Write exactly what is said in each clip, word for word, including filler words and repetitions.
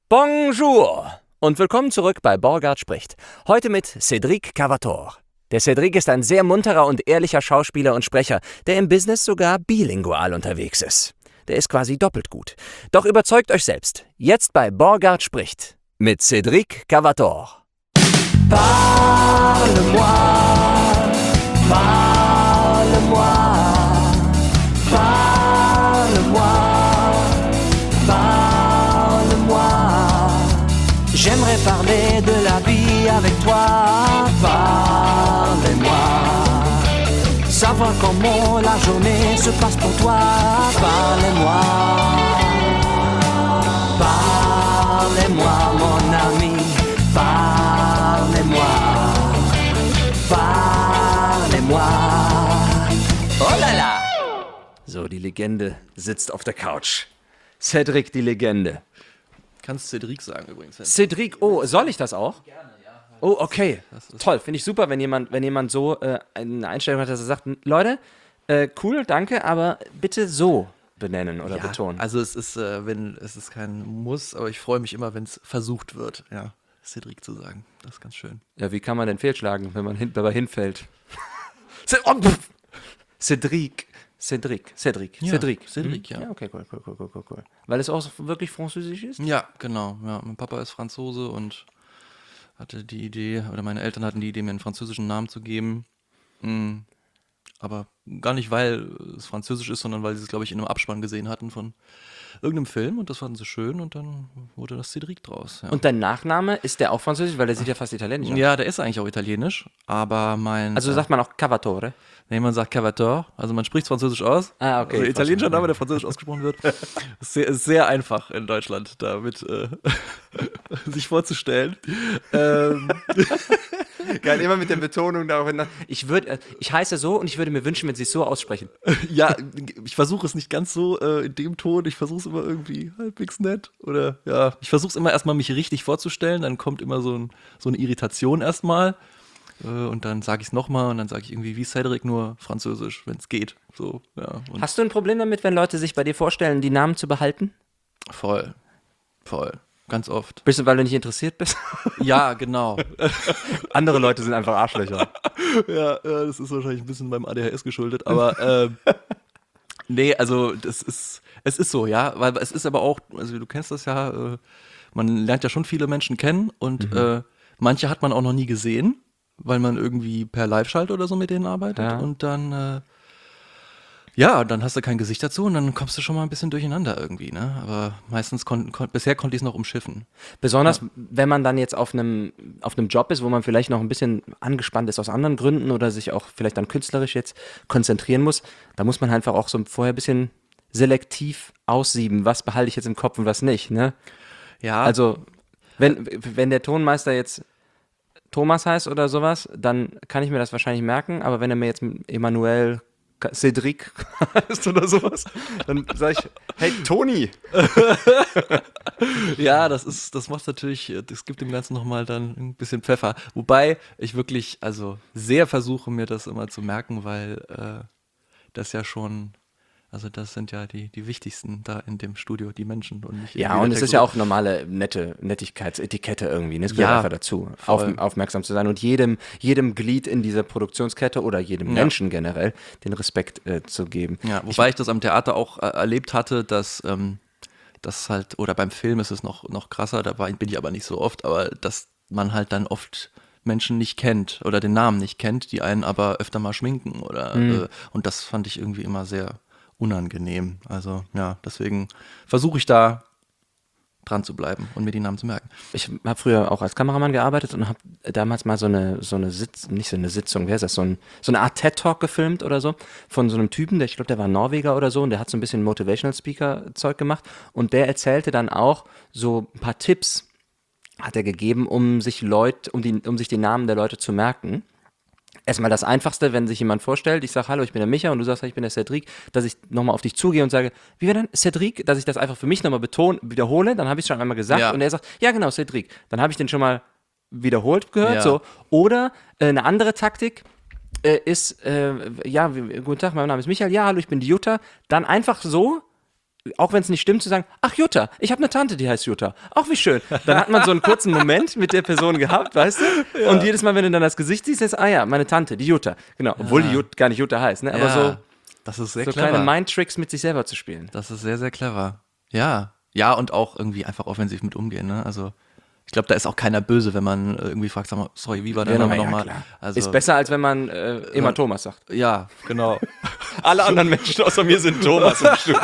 Bonjour und willkommen zurück bei Borgard spricht. Heute mit Cédric Cavator. Der Cédric ist ein sehr munterer und ehrlicher Schauspieler und Sprecher, der im Business sogar bilingual unterwegs ist. Der ist quasi doppelt gut. Doch überzeugt euch selbst. Jetzt bei Borgard spricht mit Cédric Cavator. Parle-moi, parle-moi, parle-moi, parle-moi. J'aimerais parler de la vie avec toi. Parle-moi. Savoir comment la journée se passe pour toi. Parle-moi. Parle-moi, mon ami. Parle-moi. Parle-moi. Oh la la. So, die Legende sitzt auf der Couch. Cédric, die Legende. Kannst Cédric sagen übrigens. Cédric, oh, soll ich das auch? Gerne, ja. Oh, okay. Toll, finde ich super, wenn jemand, wenn jemand so äh, eine Einstellung hat, dass er sagt, Leute, äh, cool, danke, aber bitte so benennen oder ja, betonen. Also es ist, äh, wenn es ist kein Muss, aber ich freue mich immer, wenn es versucht wird, ja, Cédric zu sagen. Das ist ganz schön. Ja, wie kann man denn fehlschlagen, wenn man hin, dabei hinfällt? Cédric. Cédric, Cédric, Ja, Cédric. Cédric, Hm? ja. Ja, okay, cool, cool, cool, cool, cool, cool. Weil es auch wirklich französisch ist? Ja, genau. Ja, mein Papa ist Franzose und hatte die Idee, oder meine Eltern hatten die Idee, mir einen französischen Namen zu geben. Mhm. Aber gar nicht, weil es französisch ist, sondern weil sie es, glaube ich, in einem Abspann gesehen hatten von irgendeinem Film und das fanden sie schön und dann wurde das Cédric draus. Ja. Und dein Nachname, ist der auch französisch? Weil der sieht ja fast italienisch aus. Ja, der ist eigentlich auch italienisch, aber mein... Also sagt man auch Cavatore? Nee, man sagt Cavator, also man spricht Französisch aus. Ah, okay. Also italienischer Name, der Französisch ausgesprochen wird. Ist sehr, ist sehr einfach in Deutschland, damit äh, sich vorzustellen. Ähm. Geil, immer mit der Betonung darauf. Ich, würd, äh, ich heiße so und ich würde mir wünschen, wenn sie es so aussprechen. Ja, ich versuche es nicht ganz so äh, in dem Ton, ich versuche es immer irgendwie halbwegs nett. Oder ja, ich versuche es immer erstmal mich richtig vorzustellen, dann kommt immer so, ein, so eine Irritation erstmal. Und dann sage ich es nochmal und dann sage ich irgendwie wie Cédric, nur französisch, wenn es geht. So, ja. Und Hast du ein Problem damit, wenn Leute sich bei dir vorstellen, die Namen zu behalten? voll, voll, ganz oft. Bist du, weil du nicht interessiert bist? Ja, genau. Andere Leute sind einfach Arschlöcher. ja, ja, das ist wahrscheinlich ein bisschen meinem A D H S geschuldet, aber ähm, nee, also das ist, es ist so, ja, weil es ist aber auch, also du kennst das ja, äh, man lernt ja schon viele Menschen kennen und Mhm. äh, manche hat man auch noch nie gesehen, weil man irgendwie per Live-Schalt oder so mit denen arbeitet Ja. und dann, äh, ja, dann hast du kein Gesicht dazu und dann kommst du schon mal ein bisschen durcheinander irgendwie, ne? Aber meistens, kon kon bisher konnte ich es noch umschiffen. Besonders, wenn man dann jetzt auf einem, auf einem Job ist, wo man vielleicht noch ein bisschen angespannt ist aus anderen Gründen oder sich auch vielleicht dann künstlerisch jetzt konzentrieren muss, da muss man einfach auch so vorher ein bisschen selektiv aussieben, was behalte ich jetzt im Kopf und was nicht, ne? Ja, Also, wenn, wenn der Tonmeister jetzt Thomas heißt oder sowas, dann kann ich mir das wahrscheinlich merken, aber wenn er mir jetzt Emmanuel Cédric heißt oder sowas, dann sage ich, hey Toni. ja, das ist, das macht natürlich, das gibt dem Ganzen nochmal dann ein bisschen Pfeffer. Wobei ich wirklich, also sehr versuche, mir das immer zu merken, weil äh, das ja schon, also das sind ja die, die wichtigsten da in dem Studio, die Menschen und nicht Ja, irgendwie und der es ist ja Technik. auch normale, nette Nettigkeitsetikette irgendwie. Ne? Es gehört Ja, einfach dazu, auf, voll. aufmerksam zu sein und jedem, jedem Glied in dieser Produktionskette oder jedem Ja. Menschen generell den Respekt äh, zu geben. Ja, wobei ich, das am Theater auch äh, erlebt hatte, dass ähm, das halt, oder beim Film ist es noch, noch krasser, da war, bin ich aber nicht so oft, aber dass man halt dann oft Menschen nicht kennt oder den Namen nicht kennt, die einen aber öfter mal schminken oder Mhm. äh, und das fand ich irgendwie immer sehr unangenehm. Also ja, deswegen versuche ich da dran zu bleiben und mir die Namen zu merken. Ich habe früher auch als Kameramann gearbeitet und habe damals mal so eine, so eine Sitz, nicht so eine Sitzung, wer ist das, so, ein, so eine Art TED-Talk gefilmt oder so, von so einem Typen, der, ich glaube, der war Norweger oder so und der hat so ein bisschen Motivational Speaker-Zeug gemacht und der erzählte dann auch so ein paar Tipps, hat er gegeben, um sich Leute, um, die, um sich die Namen der Leute zu merken. Erstmal das Einfachste, wenn sich jemand vorstellt, ich sage, hallo, ich bin der Micha und du sagst, ich bin der Cédric, dass ich nochmal auf dich zugehe und sage, wie wäre denn Cédric, dass ich das einfach für mich nochmal betone, wiederhole, dann habe ich es schon einmal gesagt Ja. und er sagt, ja genau, Cédric, dann habe ich den schon mal wiederholt gehört, Ja. so. Oder äh, eine andere Taktik äh, ist, äh, ja, wie, guten Tag, mein Name ist Michael, ja, hallo, ich bin die Jutta, dann einfach so auch wenn es nicht stimmt, zu sagen, ach Jutta, ich habe eine Tante, die heißt Jutta. Auch wie schön. Dann hat man so einen kurzen Moment mit der Person gehabt, weißt du? Ja. Und jedes Mal, wenn du dann das Gesicht siehst, ist, ah ja, meine Tante, die Jutta. Genau, obwohl ja. die Jutta gar nicht Jutta heißt, ne? Aber ja, so, das ist sehr so clever. kleine Mindtricks mit sich selber zu spielen. Das ist sehr, sehr clever. Ja, ja, und auch irgendwie einfach offensiv mit umgehen, ne? Also ich glaube, da ist auch keiner böse, wenn man irgendwie fragt, sag mal, sorry, wie war der Name ja, nochmal? Ja, also, ist besser, als wenn man äh, immer äh, Thomas sagt. Ja, genau. Alle anderen Menschen außer mir sind Thomas im Studio.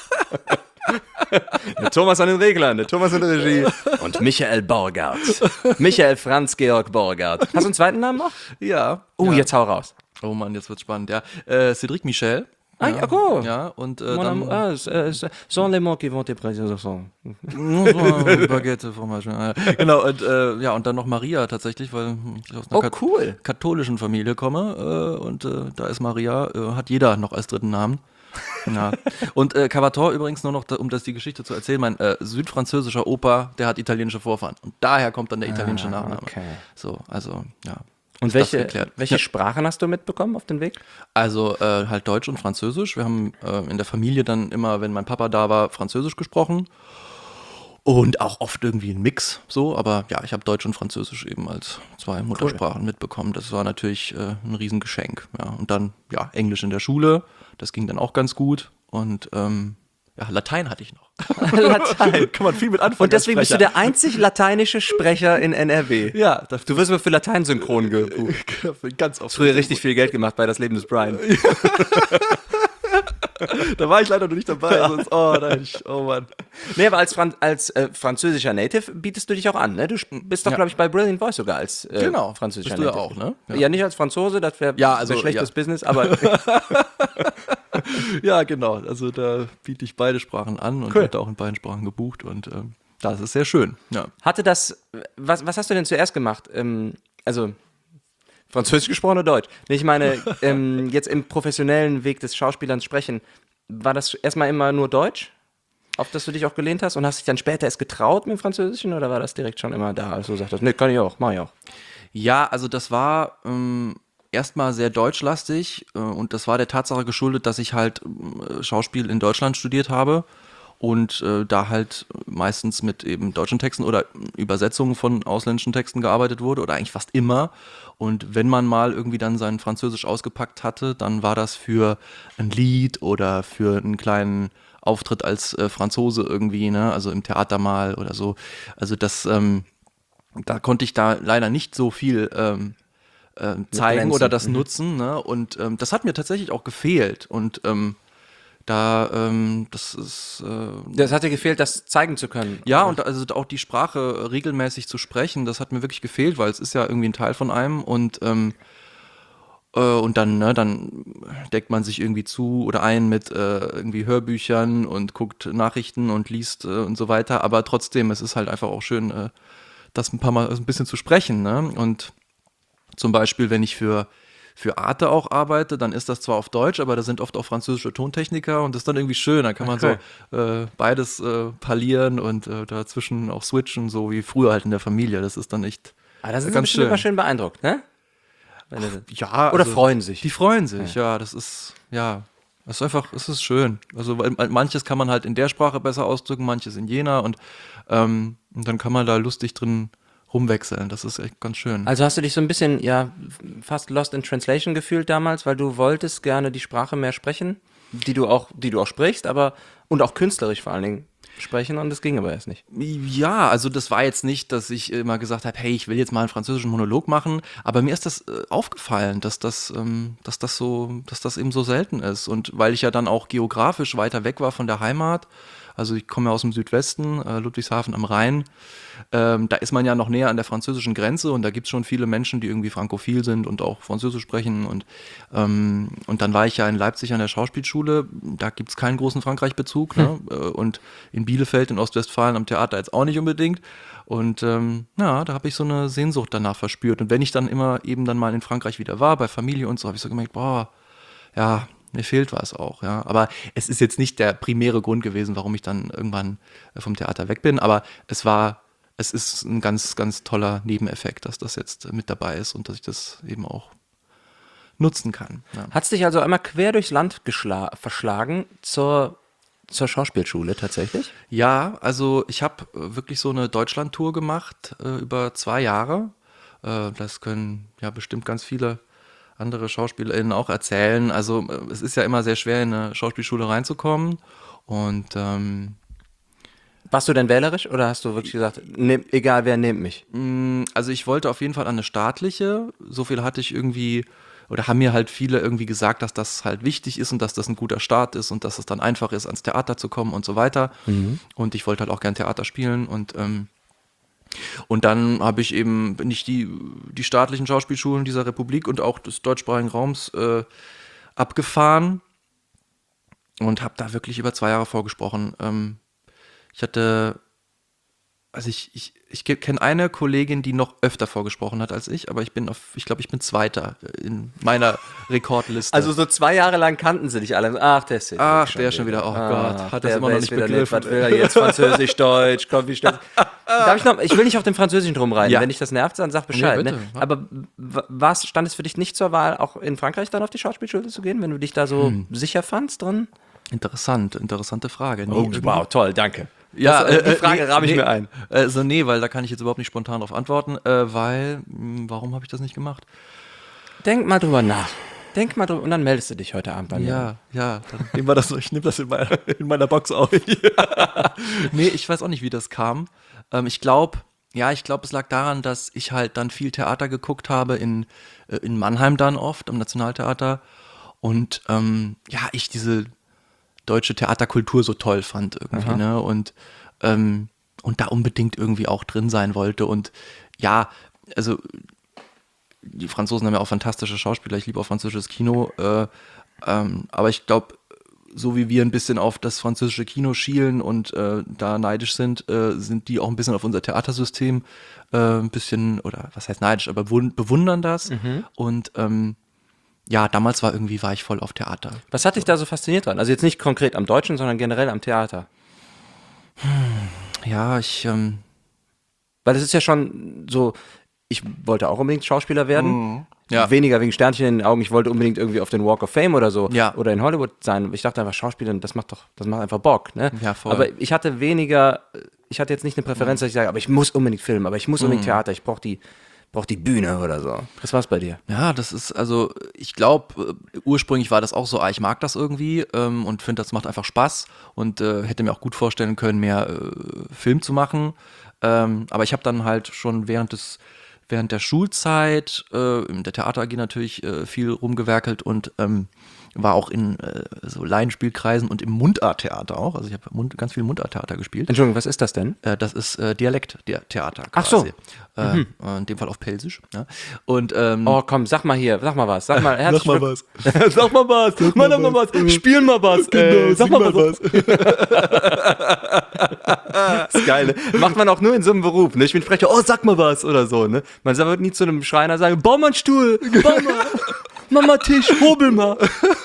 Der Thomas an den Reglern, der Thomas in der Regie. Und Michael Borgart. Michael Franz Georg Borgart. Hast du einen zweiten Namen noch? Ja. Oh, ja. Jetzt hau raus. Oh Mann, jetzt wird's spannend, ja. Äh, Cédric Michel. Ah, ja, cool. Ja, und äh, Mon dann... Am- ah, äh, sont les mots qui vont te présenter. Baguette, Fromage. Ja. Genau, und, äh, ja, und dann noch Maria tatsächlich, weil ich aus einer oh, kat- cool. katholischen Familie komme äh, und äh, da ist Maria, äh, hat jeder noch als dritten Namen. Ja. Und äh, Cavator übrigens nur noch, da, um das die Geschichte zu erzählen, mein äh, südfranzösischer Opa, der hat italienische Vorfahren und daher kommt dann der italienische ah, Nachname. Okay. So, also, ja. Und welche, welche ja. Sprachen hast du mitbekommen auf dem Weg? Also äh, halt Deutsch und Französisch. Wir haben äh, in der Familie dann immer, wenn mein Papa da war, Französisch gesprochen. Und auch oft irgendwie ein Mix so. Aber ja, ich habe Deutsch und Französisch eben als zwei Muttersprachen cool. mitbekommen. Das war natürlich äh, ein Riesengeschenk. Ja. Und dann ja Englisch in der Schule. Das ging dann auch ganz gut. Und ähm, ja, Latein hatte ich noch. Latein. Kann man viel mit anfangen. Und deswegen bist du der einzig lateinische Sprecher in N R W. Ja. Du wirst mal für Latein-Synchron gebucht. Ganz oft. Früher richtig viel Geld gemacht bei Das Leben des Brian. Da war ich leider noch nicht dabei. Ja. Sonst, oh, da ich, oh Mann. Nee, aber als, Fran- als äh, französischer Native bietest du dich auch an, ne? Du bist doch, ja. glaube ich, bei Brilliant Voice sogar als äh, genau. französischer bist Native. Du ja auch, ne? Ja. ja, nicht als Franzose, das wäre ja, also, wär schlechtes ja. Business, aber... Ja, genau. Also da biete ich beide Sprachen an und cool. werde auch in beiden Sprachen gebucht und ähm, das ist sehr schön. Ja. Hatte das, was, was hast du denn zuerst gemacht? Ähm, also Französisch gesprochen oder Deutsch? Ich meine, ähm, jetzt im professionellen Weg des Schauspielers sprechen, war das erstmal immer nur Deutsch, auf das du dich auch gelehnt hast und hast dich dann später erst getraut mit dem Französischen oder war das direkt schon immer da, als du sagtest, nee, kann ich auch, mach ich auch? Ja, also das war... Ähm erstmal sehr deutschlastig äh, und das war der Tatsache geschuldet, dass ich halt äh, Schauspiel in Deutschland studiert habe und äh, da halt meistens mit eben deutschen Texten oder Übersetzungen von ausländischen Texten gearbeitet wurde oder eigentlich fast immer. Und wenn man mal irgendwie dann sein Französisch ausgepackt hatte, dann war das für ein Lied oder für einen kleinen Auftritt als äh, Franzose irgendwie, ne, also im Theater mal oder so. Also das, ähm, da konnte ich da leider nicht so viel ähm, Äh, zeigen oder das mhm. nutzen, ne? Und ähm, das hat mir tatsächlich auch gefehlt und ähm, da, ähm, das ist äh, das hat dir gefehlt, das zeigen zu können. Ja, und also auch die Sprache regelmäßig zu sprechen, das hat mir wirklich gefehlt, weil es ist ja irgendwie ein Teil von einem und ähm, äh, und dann, ne, dann deckt man sich irgendwie zu oder ein mit äh, irgendwie Hörbüchern und guckt Nachrichten und liest äh, und so weiter, aber trotzdem, es ist halt einfach auch schön, äh, das ein paar Mal ein bisschen zu sprechen, ne? Und zum Beispiel, wenn ich für, für Arte auch arbeite, dann ist das zwar auf Deutsch, aber da sind oft auch französische Tontechniker und das ist dann irgendwie schön. Da kann man okay. so äh, beides äh, parlieren und äh, dazwischen auch switchen, so wie früher halt in der Familie. Das ist dann echt ah, das ist ganz schön. immer schön beeindruckt, ne? Ach, ja. Oder also, freuen sich. Die freuen sich, ja. ja das ist, ja, das ist einfach, es ist schön. Also weil, manches kann man halt in der Sprache besser ausdrücken, manches in jener und, ähm, und dann kann man da lustig drin rumwechseln, das ist echt ganz schön. Also hast du dich so ein bisschen, ja, fast lost in translation gefühlt damals, weil du wolltest gerne die Sprache mehr sprechen, die du auch, die du auch sprichst, aber und auch künstlerisch vor allen Dingen sprechen und das ging aber erst nicht. Ja, also das war jetzt nicht, dass ich immer gesagt habe, hey, ich will jetzt mal einen französischen Monolog machen, aber mir ist das äh, aufgefallen, dass das, ähm, dass das so, dass das eben so selten ist und weil ich ja dann auch geografisch weiter weg war von der Heimat, also ich komme ja aus dem Südwesten, äh, Ludwigshafen am Rhein. Ähm, da ist man ja noch näher an der französischen Grenze und da gibt es schon viele Menschen, die irgendwie frankophil sind und auch Französisch sprechen. Und, ähm, und dann war ich ja in Leipzig an der Schauspielschule, da gibt es keinen großen Frankreich-Bezug. Ne? Hm. Und in Bielefeld in Ostwestfalen am Theater jetzt auch nicht unbedingt. Und ähm, ja, da habe ich so eine Sehnsucht danach verspürt. Und wenn ich dann immer eben dann mal in Frankreich wieder war, bei Familie und so, habe ich so gemerkt, boah, ja, mir fehlt was auch, ja. Aber es ist jetzt nicht der primäre Grund gewesen, warum ich dann irgendwann vom Theater weg bin. Aber es war, es ist ein ganz, ganz toller Nebeneffekt, dass das jetzt mit dabei ist und dass ich das eben auch nutzen kann. Ja. Hat es dich also einmal quer durchs Land geschla- verschlagen zur zur Schauspielschule tatsächlich? Ja, also ich habe wirklich so eine Deutschlandtour gemacht äh, über zwei Jahre. Äh, das können ja bestimmt ganz viele andere SchauspielerInnen auch erzählen. Also äh, es ist ja immer sehr schwer, in eine Schauspielschule reinzukommen. Und ähm, Warst du denn wählerisch oder hast du wirklich gesagt, nehm, egal wer nimmt mich? mh, also ich wollte auf jeden Fall an eine staatliche. So viel hatte ich irgendwie, oder haben mir halt viele irgendwie gesagt, dass das halt wichtig ist und dass das ein guter Start ist und dass es dann einfach ist, ans Theater zu kommen und so weiter. Und ich wollte halt auch gern Theater spielen und ähm, und dann habe ich eben, bin ich die, die staatlichen Schauspielschulen dieser Republik und auch des deutschsprachigen Raums äh, abgefahren und habe da wirklich über zwei Jahre vorgesprochen. Ähm, ich hatte, also ich, ich, ich kenne eine Kollegin, die noch öfter vorgesprochen hat als ich, aber ich bin auf, ich glaube, ich bin Zweiter in meiner Rekordliste. Also so zwei Jahre lang kannten sie dich alle. Ach, der ist Ach, der schon wieder, oh Gott, hat das immer noch nicht begriffen. Was will er jetzt? Französisch, Deutsch, komm, wie schnell. Darf ich noch, ich will nicht auf dem Französischen drum reiten. Ja. Wenn dich das nervt, dann sag Bescheid. Nee, bitte. Ne? Aber w- was, stand es für dich nicht zur Wahl, auch in Frankreich dann auf die Schauspielschule zu gehen, wenn du dich da so sicher fandst drin? Interessant, interessante Frage. Nee, Oh, irgendwie- wow, toll, danke. Ja, Das, äh, die äh, Frage nee, ramme ich nee, mir ein. Äh, so, nee, weil da kann ich jetzt überhaupt nicht spontan darauf antworten, äh, weil, mh, warum habe ich das nicht gemacht? Denk mal drüber nach. Denk mal drüber und dann meldest du dich heute Abend bei mir. Ja, ja, dann nehmen wir das so, ich nehme das in meiner, in meiner Box auf. Nee, ich weiß auch nicht, wie das kam. Ähm, ich glaube, ja, ich glaube, es lag daran, dass ich halt dann viel Theater geguckt habe, in, äh, in Mannheim dann oft, am Nationaltheater. Und ähm, ja, ich diese deutsche Theaterkultur so toll fand irgendwie, ne? Und, ähm, und da unbedingt irgendwie auch drin sein wollte. Und ja, also die Franzosen haben ja auch fantastische Schauspieler, ich liebe auch französisches Kino, äh, ähm, aber ich glaube, so wie wir ein bisschen auf das französische Kino schielen und äh, da neidisch sind, äh, sind die auch ein bisschen auf unser Theatersystem äh, ein bisschen, oder was heißt neidisch, aber bewund- bewundern das. Und ähm, ja, damals war irgendwie, war ich voll auf Theater. Was hat dich da so fasziniert dran? Also jetzt nicht konkret am Deutschen, sondern generell am Theater. Ja, ich, ähm, Weil es ist ja schon so, ich wollte auch unbedingt Schauspieler werden. Ja. Weniger wegen Sternchen in den Augen, ich wollte unbedingt irgendwie auf den Walk of Fame oder so. Ja. Oder in Hollywood sein. Ich dachte einfach, Schauspielern, das macht doch, das macht einfach Bock. Ne? Ja, voll. Aber ich hatte weniger, ich hatte jetzt nicht eine Präferenz, dass ich sage, aber ich muss unbedingt filmen, aber ich muss unbedingt Theater, ich brauche die, brauch die Bühne oder so. Was war's bei dir? Ja, das ist, also ich glaube, ursprünglich war das auch so, ah, ich mag das irgendwie ähm, und finde, das macht einfach Spaß und äh, hätte mir auch gut vorstellen können, mehr äh, Film zu machen. Ähm, aber ich habe dann halt schon während des während der Schulzeit äh, in der Theater A G natürlich äh, viel rumgewerkelt und ähm, war auch in äh, so Laienspielkreisen und im Mundart-Theater auch. Also ich habe Mund, ganz viel Mundart-Theater gespielt. Entschuldigung, was ist das denn? Äh, das ist äh, Dialekt-Theater quasi. Ach so. Äh, in dem Fall auf Pelsisch. Ja. Und ähm, Oh komm, sag mal hier, sag mal was, sag mal, herzlich mal willk- sag mal was, sag mal, mal was, spiel mal was, äh, sag mal was. Das ist geil, ne? Macht man auch nur in so einem Beruf, ne? Ich bin Sprecher, oh, sag mal was oder so, ne? Man wird nie zu einem Schreiner sagen, bau mal einen Stuhl, bau mal, mach mal Tisch, hobel mal.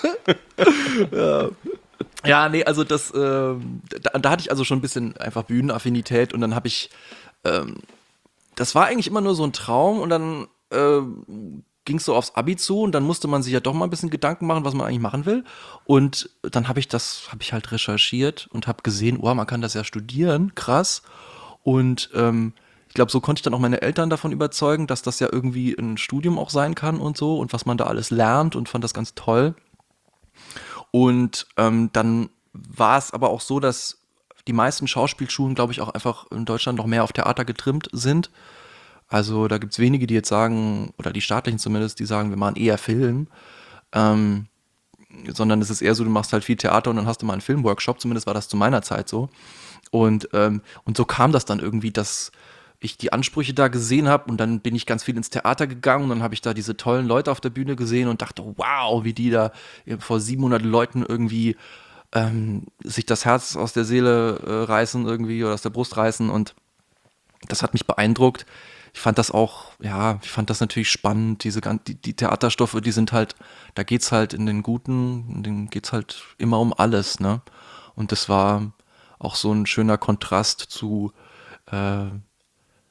Ja, nee, also das, ähm, da, da hatte ich also schon ein bisschen einfach Bühnenaffinität und dann habe ich, ähm, das war eigentlich immer nur so ein Traum und dann ähm, ging es so aufs Abi zu und dann musste man sich ja doch mal ein bisschen Gedanken machen, was man eigentlich machen will. Und dann habe ich das, habe ich halt recherchiert und habe gesehen, oh, man kann das ja studieren, krass. Und ähm, ich glaube, so konnte ich dann auch meine Eltern davon überzeugen, dass das ja irgendwie ein Studium auch sein kann und so und was man da alles lernt und fand das ganz toll. Und ähm, dann war es aber auch so, dass die meisten Schauspielschulen, glaube ich, auch einfach in Deutschland noch mehr auf Theater getrimmt sind. Also da gibt es wenige, die jetzt sagen, oder die staatlichen zumindest, die sagen, wir machen eher Film. Ähm, sondern es ist eher so, du machst halt viel Theater und dann hast du mal einen Filmworkshop. Zumindest war das zu meiner Zeit so. Und, ähm, und so kam das dann irgendwie, dass ich die Ansprüche da gesehen habe und dann bin ich ganz viel ins Theater gegangen und dann habe ich da diese tollen Leute auf der Bühne gesehen und dachte, wow, wie die da vor siebenhundert Leuten irgendwie ähm, sich das Herz aus der Seele äh, reißen irgendwie oder aus der Brust reißen und das hat mich beeindruckt. Ich fand das auch, ja, ich fand das natürlich spannend, diese gan- die, die Theaterstoffe, die sind halt, da geht's halt in den Guten, in denen geht's halt immer um alles, ne? Und das war auch so ein schöner Kontrast zu äh,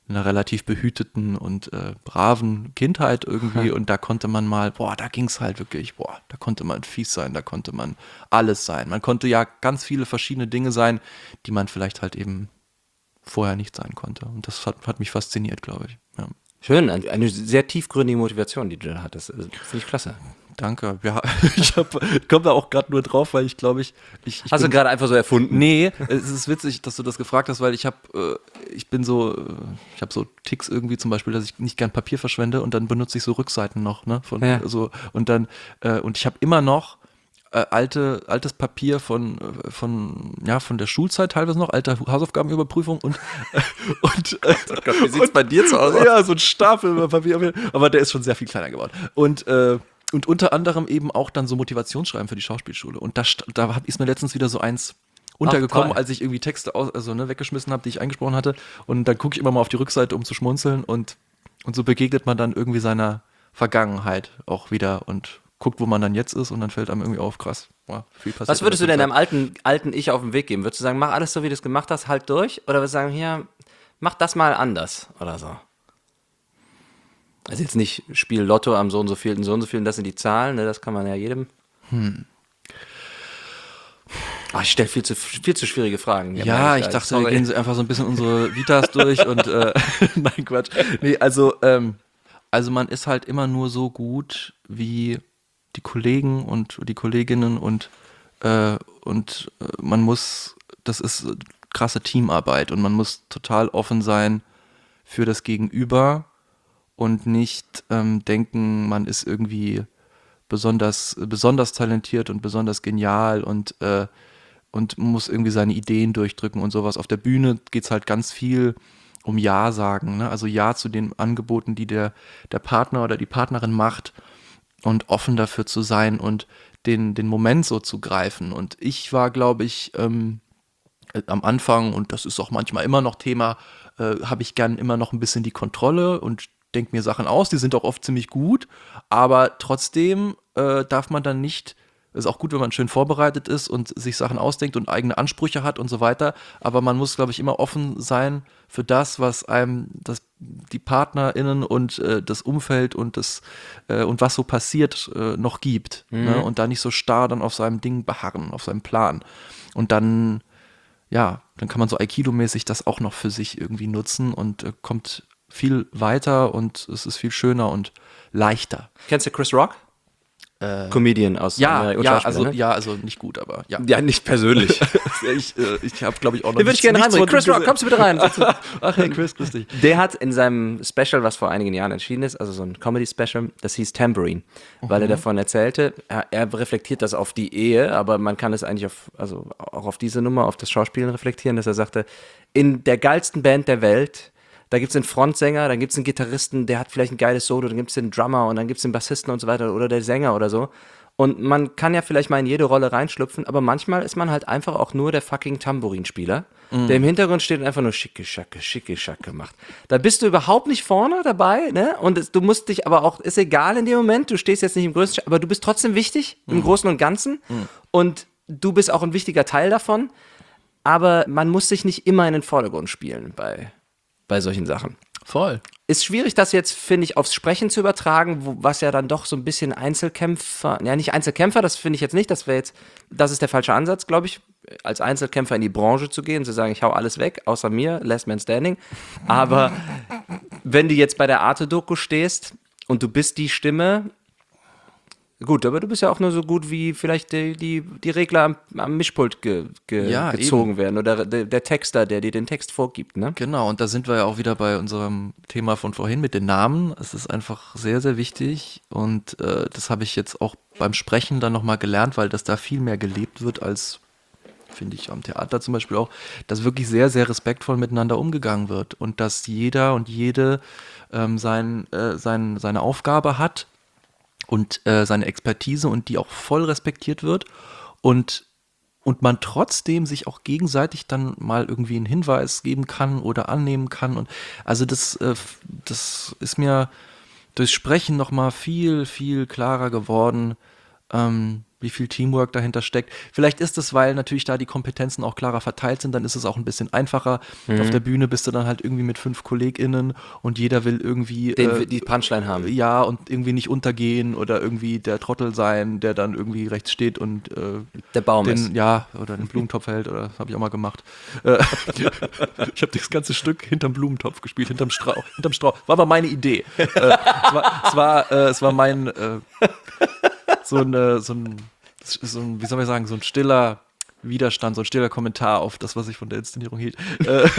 in einer relativ behüteten und äh, braven Kindheit irgendwie und da konnte man mal, boah, da ging es halt wirklich, boah, da konnte man fies sein, da konnte man alles sein. Man konnte ja ganz viele verschiedene Dinge sein, die man vielleicht halt eben vorher nicht sein konnte. Und das hat, hat mich fasziniert, glaube ich. Ja. Schön, ein- eine sehr tiefgründige Motivation, die du da hattest. Also, finde ich klasse. Danke. Ja, ich komme da auch gerade nur drauf, weil ich glaube, ich, ich, ich Hast du bin- gerade einfach so erfunden? Nee, es ist witzig, dass du das gefragt hast, weil ich habe, äh, ich bin so, äh, ich habe so Ticks irgendwie zum Beispiel, dass ich nicht gern Papier verschwende und dann benutze ich so Rückseiten noch, ne, von Ja. so und dann äh, und ich habe immer noch äh, alte, altes Papier von, äh, von, ja, von der Schulzeit teilweise noch, alte Hausaufgabenüberprüfung und äh, und äh, Gott, wie sieht's bei dir zu Hause aus? ja, so ein Stapel Papier, aber der ist schon sehr viel kleiner geworden und äh, und unter anderem eben auch dann so Motivationsschreiben für die Schauspielschule. Und da, st- da hab- ist mir letztens wieder so eins untergekommen, toll. als ich irgendwie Texte aus, also, ne, weggeschmissen habe, die ich eingesprochen hatte. Und dann gucke ich immer mal auf die Rückseite, um zu schmunzeln. Und, und so begegnet man dann irgendwie seiner Vergangenheit auch wieder und guckt, wo man dann jetzt ist. Und dann fällt einem irgendwie auf, krass, wow, viel passiert. Was würdest du in der denn deinem Zeit. alten, alten Ich auf den Weg geben? Würdest du sagen, mach alles so, wie du es gemacht hast, halt durch? Oder würdest du sagen, hier, mach das mal anders oder so? Also jetzt nicht Spiel Lotto am so und so vielen, so und so vielen, das sind die Zahlen, ne? Das kann man ja jedem. Hm. Oh, ich stelle viel zu, viel zu schwierige Fragen. hier, Ja, merke ich gerade. dachte, Sorry. wir gehen so einfach so ein bisschen unsere Vitas durch und äh, nein, Quatsch. Nee, also, ähm, also man ist halt immer nur so gut wie die Kollegen und die Kolleginnen und, äh, und äh, man muss, das ist äh, krasse Teamarbeit und man muss total offen sein für das Gegenüber und nicht ähm, denken, man ist irgendwie besonders, besonders talentiert und besonders genial und äh, und muss irgendwie seine Ideen durchdrücken und sowas. Auf der Bühne geht es halt ganz viel um Ja sagen, ne? Also Ja zu den Angeboten, die der, der Partner oder die Partnerin macht und offen dafür zu sein und den, den Moment so zu greifen. Und ich war, glaube ich, ähm, äh, am Anfang, und das ist auch manchmal immer noch Thema, äh, habe ich gern immer noch ein bisschen die Kontrolle und denke mir Sachen aus, die sind auch oft ziemlich gut, aber trotzdem äh, darf man dann nicht, ist auch gut, wenn man schön vorbereitet ist und sich Sachen ausdenkt und eigene Ansprüche hat und so weiter, aber man muss, glaube ich, immer offen sein für das, was einem das, die PartnerInnen und äh, das Umfeld und das äh, und was so passiert äh, noch gibt, ne? Und da nicht so starr dann auf seinem Ding beharren, auf seinem Plan. Und dann, ja, dann kann man so Aikido-mäßig das auch noch für sich irgendwie nutzen und äh, kommt viel weiter und es ist viel schöner und leichter. Kennst du Chris Rock? Comedian aus Ja, Amerika und ja, Schauspieler, also, ne? ja, also nicht gut, aber ja. Ja, nicht persönlich. ich äh, ich habe, glaube ich, auch noch Den würde ich gerne nichts reinbringen. von Chris ihm Rock, kommst du bitte rein? Ach hey, Chris, grüß dich. Der hat in seinem Special, was vor einigen Jahren erschienen ist, also so ein Comedy-Special, das hieß Tambourine, weil er davon erzählte, er, er reflektiert das auf die Ehe, aber man kann es eigentlich auf, also auch auf diese Nummer, auf das Schauspielen reflektieren, dass er sagte, in der geilsten Band der Welt, da gibt es einen Frontsänger, dann gibt es einen Gitarristen, der hat vielleicht ein geiles Solo, dann gibt es den Drummer und dann gibt es den Bassisten und so weiter oder der Sänger oder so. Und man kann ja vielleicht mal in jede Rolle reinschlüpfen, aber manchmal ist man halt einfach auch nur der fucking Tambourinspieler, Mhm. der im Hintergrund steht und einfach nur schicke Schacke, schicke Schacke macht. Da bist du überhaupt nicht vorne dabei, ne? Und es, du musst dich aber auch, ist egal in dem Moment, du stehst jetzt nicht im größten, Sch- aber du bist trotzdem wichtig Mhm. im Großen und Ganzen und du bist auch ein wichtiger Teil davon, aber man muss sich nicht immer in den Vordergrund spielen bei, bei solchen Sachen. Voll. Ist schwierig, das jetzt, finde ich, aufs Sprechen zu übertragen, wo, was ja dann doch so ein bisschen Einzelkämpfer, ja nicht Einzelkämpfer, das finde ich jetzt nicht, das wäre jetzt, das ist der falsche Ansatz, glaube ich, als Einzelkämpfer in die Branche zu gehen, zu sagen, ich hau alles weg, außer mir, Last Man Standing. Aber wenn du jetzt bei der Arte-Doku stehst und du bist die Stimme, gut, aber du bist ja auch nur so gut, wie vielleicht die, die, die Regler am, am Mischpult ge, ge, Ja, gezogen werden oder der, der Texter, der dir den Text vorgibt, ne? Genau, und da sind wir ja auch wieder bei unserem Thema von vorhin mit den Namen. Es ist einfach sehr, sehr wichtig und äh, das habe ich jetzt auch beim Sprechen dann nochmal gelernt, weil das da viel mehr gelebt wird als, finde ich, am Theater zum Beispiel auch, dass wirklich sehr, sehr respektvoll miteinander umgegangen wird und dass jeder und jede ähm, sein, äh, sein, seine Aufgabe hat und äh, seine Expertise und die auch voll respektiert wird und und man trotzdem sich auch gegenseitig dann mal irgendwie einen Hinweis geben kann oder annehmen kann und also das äh, das ist mir durchs Sprechen noch mal viel viel klarer geworden, ähm, wie viel Teamwork dahinter steckt. Vielleicht ist es, weil natürlich da die Kompetenzen auch klarer verteilt sind, dann ist es auch ein bisschen einfacher. Mhm. Auf der Bühne bist du dann halt irgendwie mit fünf KollegInnen und jeder will irgendwie Den, äh, die Punchline haben. ja, und irgendwie nicht untergehen oder irgendwie der Trottel sein, der dann irgendwie rechts steht und äh, Der Baum den, ist. ja, oder den Blumentopf hält, oder das habe ich auch mal gemacht. Äh, ich habe das ganze Stück hinterm Blumentopf gespielt, hinterm Strauch. Hinterm Strauch. War aber meine Idee. äh, es war, es war, äh, es war mein, äh, so, eine, so, ein, so ein, wie soll man sagen, so ein stiller Widerstand, so ein stiller Kommentar auf das, was ich von der Inszenierung hielt. Äh,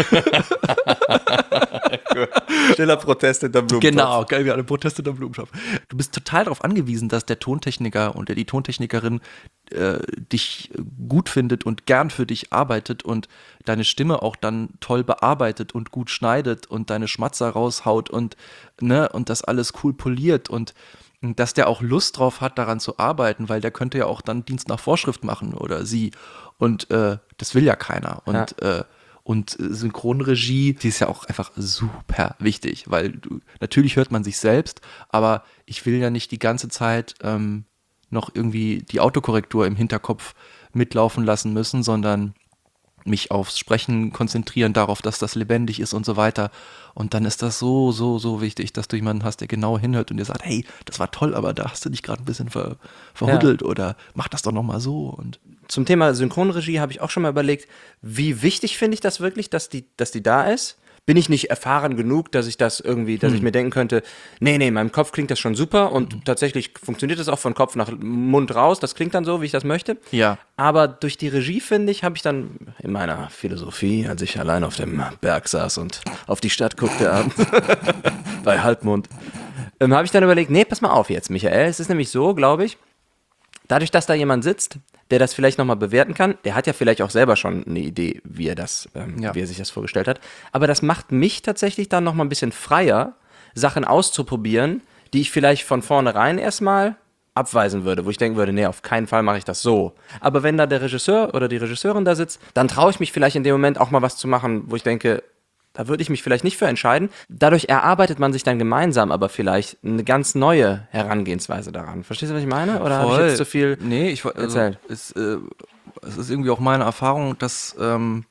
Stiller Protest hinterm Blumentopf. Genau, geil, wie eine Protest hinterm Blumentopf. Du bist total darauf angewiesen, dass der Tontechniker und die Tontechnikerin äh, dich gut findet und gern für dich arbeitet und deine Stimme auch dann toll bearbeitet und gut schneidet und deine Schmatzer raushaut und, ne, und das alles cool poliert und dass der auch Lust drauf hat, daran zu arbeiten, weil der könnte ja auch dann Dienst nach Vorschrift machen oder sie. Und äh, das will ja keiner. Und, ja. äh, und Synchronregie, die ist ja auch einfach super wichtig, weil du, natürlich hört man sich selbst, aber ich will ja nicht die ganze Zeit ähm, noch irgendwie die Autokorrektur im Hinterkopf mitlaufen lassen müssen, sondern mich aufs Sprechen konzentrieren, darauf, dass das lebendig ist und so weiter. Und dann ist das so, so, so wichtig, dass du jemanden hast, der genau hinhört und dir sagt, hey, das war toll, aber da hast du dich gerade ein bisschen ver, verhuddelt ja. oder mach das doch nochmal so. Und zum Thema Synchronregie habe ich auch schon mal überlegt, wie wichtig finde ich das wirklich, dass die, dass die da ist? Bin ich nicht erfahren genug, dass ich das irgendwie, dass hm. ich mir denken könnte, nee, nee, in meinem Kopf klingt das schon super und hm. tatsächlich funktioniert das auch von Kopf nach Mund raus, das klingt dann so, wie ich das möchte. Ja. Aber durch die Regie, finde ich, habe ich dann in meiner Philosophie, als ich allein auf dem Berg saß und auf die Stadt guckte abends, bei Halbmond, ähm, habe ich dann überlegt, nee, pass mal auf jetzt, Michael, es ist nämlich so, glaube ich, dadurch, dass da jemand sitzt, der das vielleicht nochmal bewerten kann, der hat ja vielleicht auch selber schon eine Idee, wie er das, ähm, ja. wie er sich das vorgestellt hat. Aber das macht mich tatsächlich dann nochmal ein bisschen freier, Sachen auszuprobieren, die ich vielleicht von vornherein erstmal abweisen würde, wo ich denken würde, nee, auf keinen Fall mache ich das so. Aber wenn da der Regisseur oder die Regisseurin da sitzt, dann traue ich mich vielleicht in dem Moment auch mal was zu machen, wo ich denke, da würde ich mich vielleicht nicht für entscheiden. Dadurch erarbeitet man sich dann gemeinsam aber vielleicht eine ganz neue Herangehensweise daran. Verstehst du, was ich meine? Oder habe ich jetzt zu viel nee, ich, also, erzählt? Es, äh, es ist irgendwie auch meine Erfahrung, dass ähm,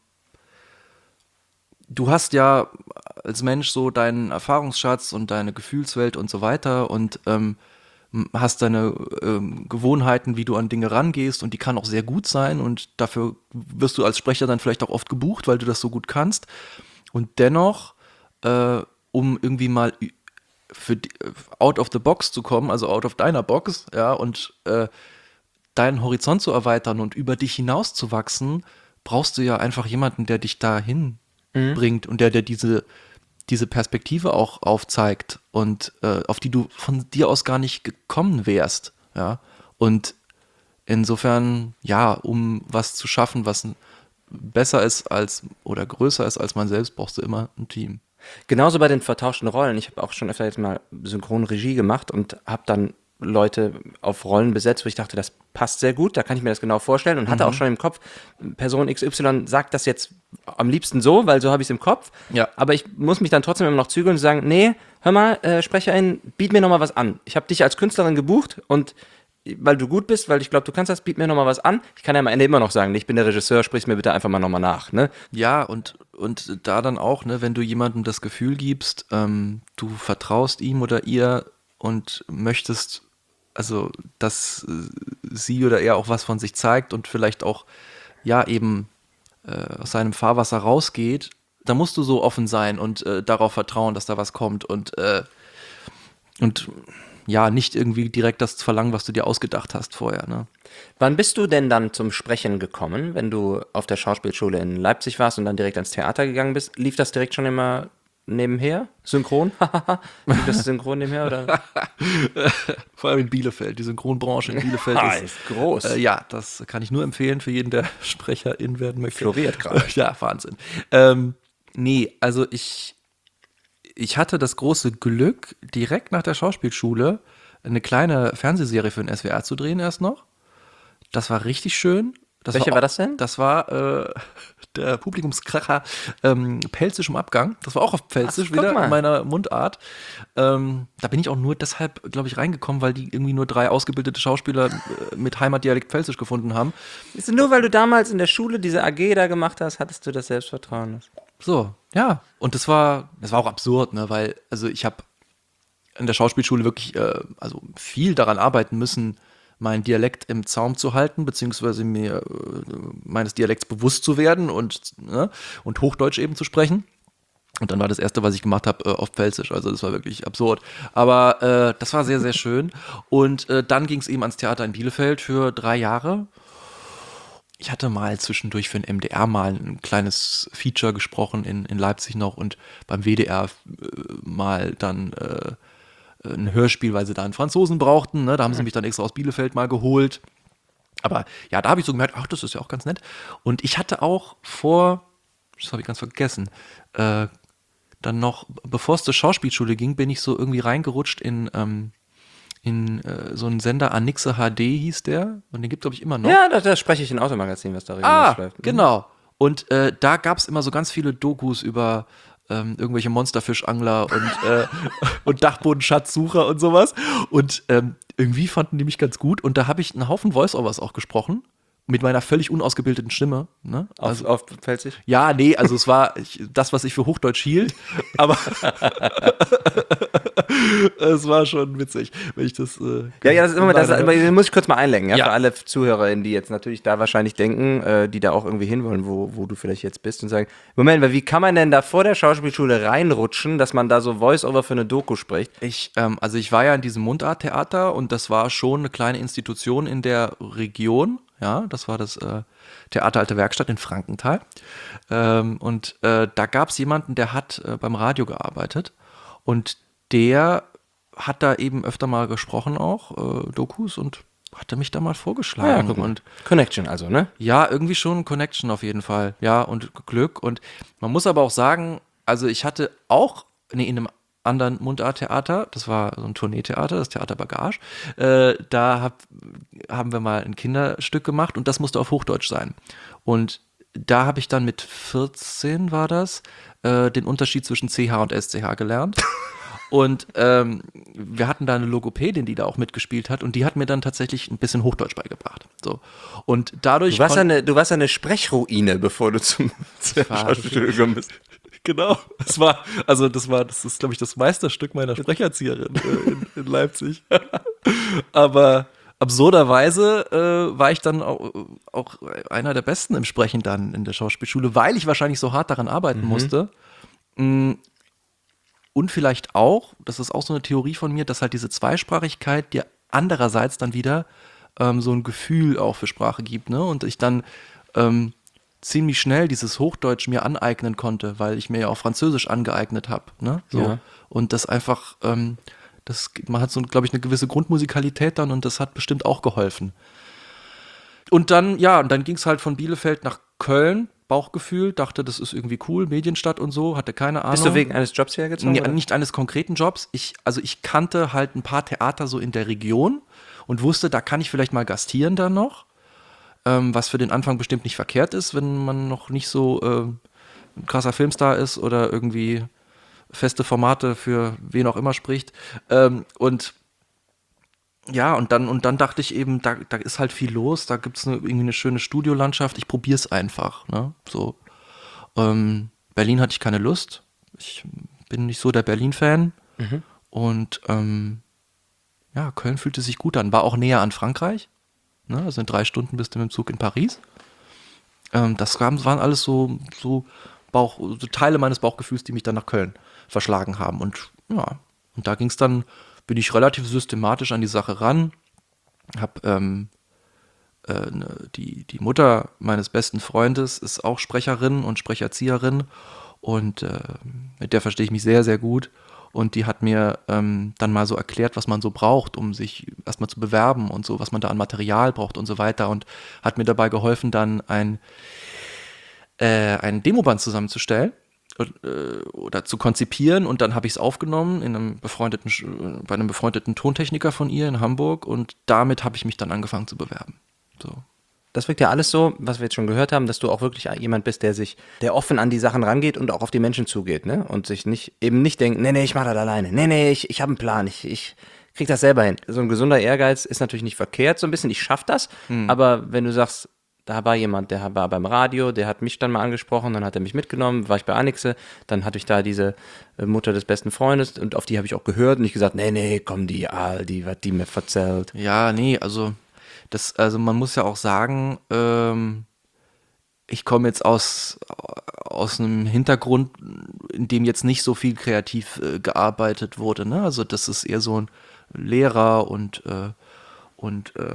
du hast ja als Mensch so deinen Erfahrungsschatz und deine Gefühlswelt und so weiter und ähm, hast deine ähm, Gewohnheiten, wie du an Dinge rangehst und die kann auch sehr gut sein und dafür wirst du als Sprecher dann vielleicht auch oft gebucht, weil du das so gut kannst. Und dennoch, äh, um irgendwie mal für die, out of the box zu kommen, also out of deiner Box, ja, und äh, deinen Horizont zu erweitern und über dich hinaus zu wachsen, brauchst du ja einfach jemanden, der dich dahin mhm. bringt und der dir diese, diese Perspektive auch aufzeigt und äh, auf die du von dir aus gar nicht gekommen wärst, ja. Und insofern, ja, um was zu schaffen, was besser ist als oder größer ist als man selbst, brauchst du immer ein Team. Genauso bei den vertauschten Rollen. Ich habe auch schon öfter jetzt mal Synchronregie gemacht und habe dann Leute auf Rollen besetzt, wo ich dachte, das passt sehr gut, da kann ich mir das genau vorstellen und hatte mhm. auch schon im Kopf, Person X Y sagt das jetzt am liebsten so, weil so habe ich es im Kopf. Ja. Aber ich muss mich dann trotzdem immer noch zügeln und sagen, nee, hör mal, äh, Sprecherin, biet mir nochmal was an. Ich habe dich als Künstlerin gebucht und weil du gut bist, weil ich glaube, du kannst das, biet mir nochmal was an. Ich kann ja am Ende immer noch sagen, ich bin der Regisseur, sprich mir bitte einfach mal nochmal nach. Ne? Ja, und, und da dann auch, ne, wenn du jemandem das Gefühl gibst, ähm, du vertraust ihm oder ihr und möchtest, also, dass sie oder er auch was von sich zeigt und vielleicht auch, ja, eben äh, aus seinem Fahrwasser rausgeht, da musst du so offen sein und äh, darauf vertrauen, dass da was kommt und, äh, und ja, nicht irgendwie direkt das verlangen, was du dir ausgedacht hast vorher. Ne? Wann bist du denn dann zum Sprechen gekommen, wenn du auf der Schauspielschule in Leipzig warst und dann direkt ans Theater gegangen bist? Lief das direkt schon immer nebenher? Synchron? Lief das synchron nebenher? Oder? Vor allem in Bielefeld. Die Synchronbranche in Bielefeld ist, ist groß. Äh, ja, das kann ich nur empfehlen für jeden, der Sprecherin werden möchte. Floriert gerade. Ja, Wahnsinn. Ähm, nee, also ich... Ich hatte das große Glück, direkt nach der Schauspielschule eine kleine Fernsehserie für den S W R zu drehen erst noch. Das war richtig schön. Das Welche war, war das denn? Das war äh, der Publikumskracher ähm, Pelzisch im Abgang. Das war auch auf Pfälzisch Ach, guck wieder mal. in meiner Mundart. Ähm, da bin ich auch nur deshalb, glaube ich, reingekommen, weil die irgendwie nur drei ausgebildete Schauspieler äh, mit Heimatdialekt Pfälzisch gefunden haben. Ist nur weil du damals in der Schule diese A G da gemacht hast, hattest du das Selbstvertrauen. So, ja. Und das war, das war auch absurd, ne? Weil, also ich habe in der Schauspielschule wirklich äh, also viel daran arbeiten müssen, meinen Dialekt im Zaum zu halten, beziehungsweise mir äh, meines Dialekts bewusst zu werden und, ne, und Hochdeutsch eben zu sprechen. Und dann war das Erste, was ich gemacht habe, äh, auf Pfälzisch. Also das war wirklich absurd. Aber äh, das war sehr, sehr schön. Und äh, dann ging es eben ans Theater in Bielefeld für drei Jahre. Ich hatte mal zwischendurch für den M D R mal ein kleines Feature gesprochen in, in Leipzig noch und beim W D R äh, mal dann äh, ein Hörspiel, weil sie da einen Franzosen brauchten. Ne? Da haben sie mich dann extra aus Bielefeld mal geholt. Aber ja, da habe ich so gemerkt, ach, das ist ja auch ganz nett. Und ich hatte auch vor, das habe ich ganz vergessen, äh, dann noch, bevor es zur Schauspielschule ging, bin ich so irgendwie reingerutscht in, ähm, in äh, so einen Sender, Anixe H D hieß der. Und den gibt es, glaube ich, immer noch. Ja, da, da spreche ich in Automagazin, was da regelmäßig Ah, läuft. Mhm. genau. Und äh, da gab es immer so ganz viele Dokus über ähm, irgendwelche Monsterfischangler und, äh, und Dachbodenschatzsucher und sowas. Und ähm, irgendwie fanden die mich ganz gut. Und da habe ich einen Haufen Voice-Overs auch gesprochen. Mit meiner völlig unausgebildeten Stimme. Ne? Auf, auf Pfälzisch? Ja, nee, also es war ich, das, was ich für Hochdeutsch hielt. Aber es war schon witzig, wenn ich das. Äh, Ja, ja, das ist immer, das, leider- das muss ich kurz mal einlenken, ja, Ja. für alle ZuhörerInnen, die jetzt natürlich da wahrscheinlich denken, äh, die da auch irgendwie hinwollen, wo, wo du vielleicht jetzt bist und sagen, Moment, weil wie kann man denn da vor der Schauspielschule reinrutschen, dass man da so Voice-Over für eine Doku spricht? Ich, ähm, also ich war ja in diesem Mundarttheater und das war schon eine kleine Institution in der Region. Ja, das war das äh, Theater Alte Werkstatt in Frankenthal. Ähm, und äh, da gab es jemanden, der hat äh, beim Radio gearbeitet und der hat da eben öfter mal gesprochen auch, äh, Dokus und hatte mich da mal vorgeschlagen. Ah ja, guck mal. Und Connection also, ne? ja, irgendwie schon Connection auf jeden Fall. Ja, und Glück. Und man muss aber auch sagen, also ich hatte auch nee, in einem anderen Mundarttheater, das war so ein Tourneetheater, das Theater Bagage, äh, da hab, haben wir mal ein Kinderstück gemacht und das musste auf Hochdeutsch sein. Und da habe ich dann mit vierzehn war das, äh, den Unterschied zwischen C H und S C H gelernt. Und ähm, wir hatten da eine Logopädin, die da auch mitgespielt hat und die hat mir dann tatsächlich ein bisschen Hochdeutsch beigebracht. So. Und dadurch Du warst, ja kon- eine, du warst ja eine Sprechruine, bevor du zum zur war Schauspielschule gekommen bist. Genau, das war, also das war, das ist, glaube ich, das Meisterstück meiner Sprecherzieherin äh, in, in Leipzig. Aber absurderweise äh, war ich dann auch, auch einer der Besten im Sprechen dann in der Schauspielschule, weil ich wahrscheinlich so hart daran arbeiten musste. Mm, Und vielleicht auch, das ist auch so eine Theorie von mir, dass halt diese Zweisprachigkeit dir andererseits dann wieder ähm, so ein Gefühl auch für Sprache gibt, ne? Und ich dann ähm, ziemlich schnell dieses Hochdeutsch mir aneignen konnte, weil ich mir ja auch Französisch angeeignet habe, ne? So. Ja. Und das einfach, ähm, das, man hat so, glaube ich, eine gewisse Grundmusikalität dann und das hat bestimmt auch geholfen. Und dann, ja, und dann ging es halt von Bielefeld nach Köln, Bauchgefühl, dachte, das ist irgendwie cool, Medienstadt und so, hatte keine Ahnung. Bist du wegen eines Jobs hergezogen? Nee, oder? nicht eines konkreten Jobs. Ich, also ich kannte halt ein paar Theater so in der Region und wusste, da kann ich vielleicht mal gastieren dann noch, ähm, was für den Anfang bestimmt nicht verkehrt ist, wenn man noch nicht so äh, ein krasser Filmstar ist oder irgendwie feste Formate für wen auch immer spricht. Ähm, und ja, und dann, und dann dachte ich eben, da, da ist halt viel los, da gibt es eine, irgendwie eine schöne Studiolandschaft, ich probiere es einfach. Ne? So. Ähm, Berlin hatte ich keine Lust. Ich bin nicht so der Berlin-Fan. Mhm. Und ähm, ja, Köln fühlte sich gut an. War auch näher an Frankreich. Ne? Also in drei Stunden bist du mit dem Zug in Paris. Ähm, das waren waren alles so, so, Bauch, so Teile meines Bauchgefühls, die mich dann nach Köln verschlagen haben. Und ja, und da ging es dann, bin ich relativ systematisch an die Sache ran. Hab ähm, äh, ne, die, die Mutter meines besten Freundes ist auch Sprecherin und Sprecherzieherin. Und äh, mit der verstehe ich mich sehr, sehr gut. Und die hat mir ähm, dann mal so erklärt, was man so braucht, um sich erstmal zu bewerben und so, was man da an Material braucht und so weiter. Und hat mir dabei geholfen, dann ein, äh, ein Demoband zusammenzustellen äh, oder zu konzipieren. Und dann habe ich es aufgenommen in einem befreundeten, Sch- bei einem befreundeten Tontechniker von ihr in Hamburg. Und damit habe ich mich dann angefangen zu bewerben. So. das wirkt ja alles so, was wir jetzt schon gehört haben, dass du auch wirklich jemand bist, der sich, der offen an die Sachen rangeht und auch auf die Menschen zugeht, ne? Und sich nicht, eben nicht denkt, nee, nee, ich mach das alleine. Nee, nee, ich, ich habe einen Plan, ich, ich krieg das selber hin. So ein gesunder Ehrgeiz ist natürlich nicht verkehrt, so ein bisschen, ich schaff das, Hm. aber wenn du sagst, da war jemand, der war beim Radio, der hat mich dann mal angesprochen, dann hat er mich mitgenommen, war ich bei Annixe, dann hatte ich da diese äh, Mutter des besten Freundes und auf die habe ich auch gehört und nicht gesagt, nee, nee, komm, die Aal, die, was die mir verzählt. Ja, nee, also das, also man muss ja auch sagen, ähm, ich komme jetzt aus, aus einem Hintergrund, in dem jetzt nicht so viel kreativ äh, gearbeitet wurde, ne? Also das ist eher so ein Lehrer und, äh, und äh,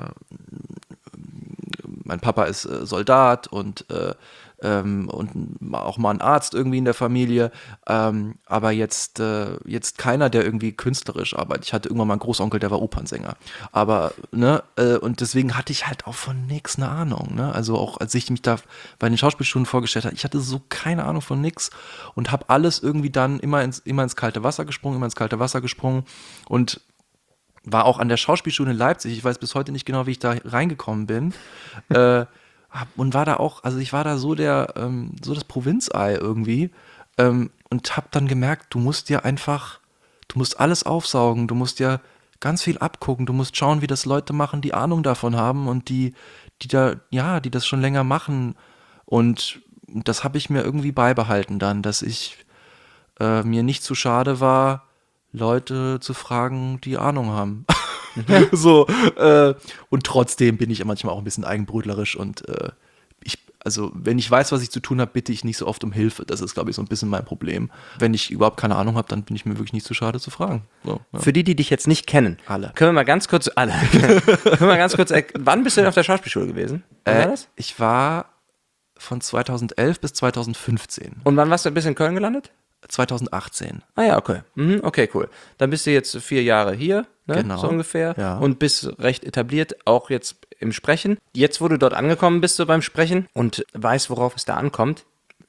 mein Papa ist äh, Soldat und, äh, ähm, und auch mal ein Arzt irgendwie in der Familie, ähm, aber jetzt, äh, jetzt keiner, der irgendwie künstlerisch arbeitet. Ich hatte irgendwann mal einen Großonkel, der war Opernsänger. Aber, ne, äh, und deswegen hatte ich halt auch von nix eine Ahnung, ne? Also auch als ich mich da bei den Schauspielschulen vorgestellt habe, ich hatte so keine Ahnung von nix und habe alles irgendwie dann immer ins, immer ins kalte Wasser gesprungen, immer ins kalte Wasser gesprungen und war auch an der Schauspielschule in Leipzig. Ich weiß bis heute nicht genau, wie ich da reingekommen bin. äh, hab, und war da auch, also ich war da so der, ähm, so das Provinzei irgendwie. Ähm, und hab dann gemerkt, du musst dir einfach, du musst alles aufsaugen, du musst dir ganz viel abgucken, du musst schauen, wie das Leute machen, die Ahnung davon haben und die, die da, ja, die das schon länger machen. Und das habe ich mir irgendwie beibehalten dann, dass ich äh, mir nicht zu schade war, Leute zu fragen, die Ahnung haben. so, äh, und trotzdem bin ich manchmal auch ein bisschen eigenbrötlerisch und äh, ich, also wenn ich weiß, was ich zu tun habe, bitte ich nicht so oft um Hilfe. Das ist, glaube ich, so ein bisschen mein Problem. Wenn ich überhaupt keine Ahnung habe, dann bin ich mir wirklich nicht zu schade zu fragen. So, ja. Für die, die dich jetzt nicht kennen, Alle. können wir mal ganz kurz, alle, können wir mal ganz kurz, erk- wann bist du denn auf der Schauspielschule gewesen? Wann war Äh, das? ich war von zweitausendelf bis zweitausendfünfzehn. Und wann warst du bis in Köln gelandet? zweitausendachtzehn. Ah ja, okay. Mhm, okay, cool. Dann bist du jetzt vier Jahre hier, ne? Genau. So ungefähr. Ja. Und bist recht etabliert, auch jetzt im Sprechen. Jetzt, wo du dort angekommen bist, so beim Sprechen und weißt, worauf es da ankommt,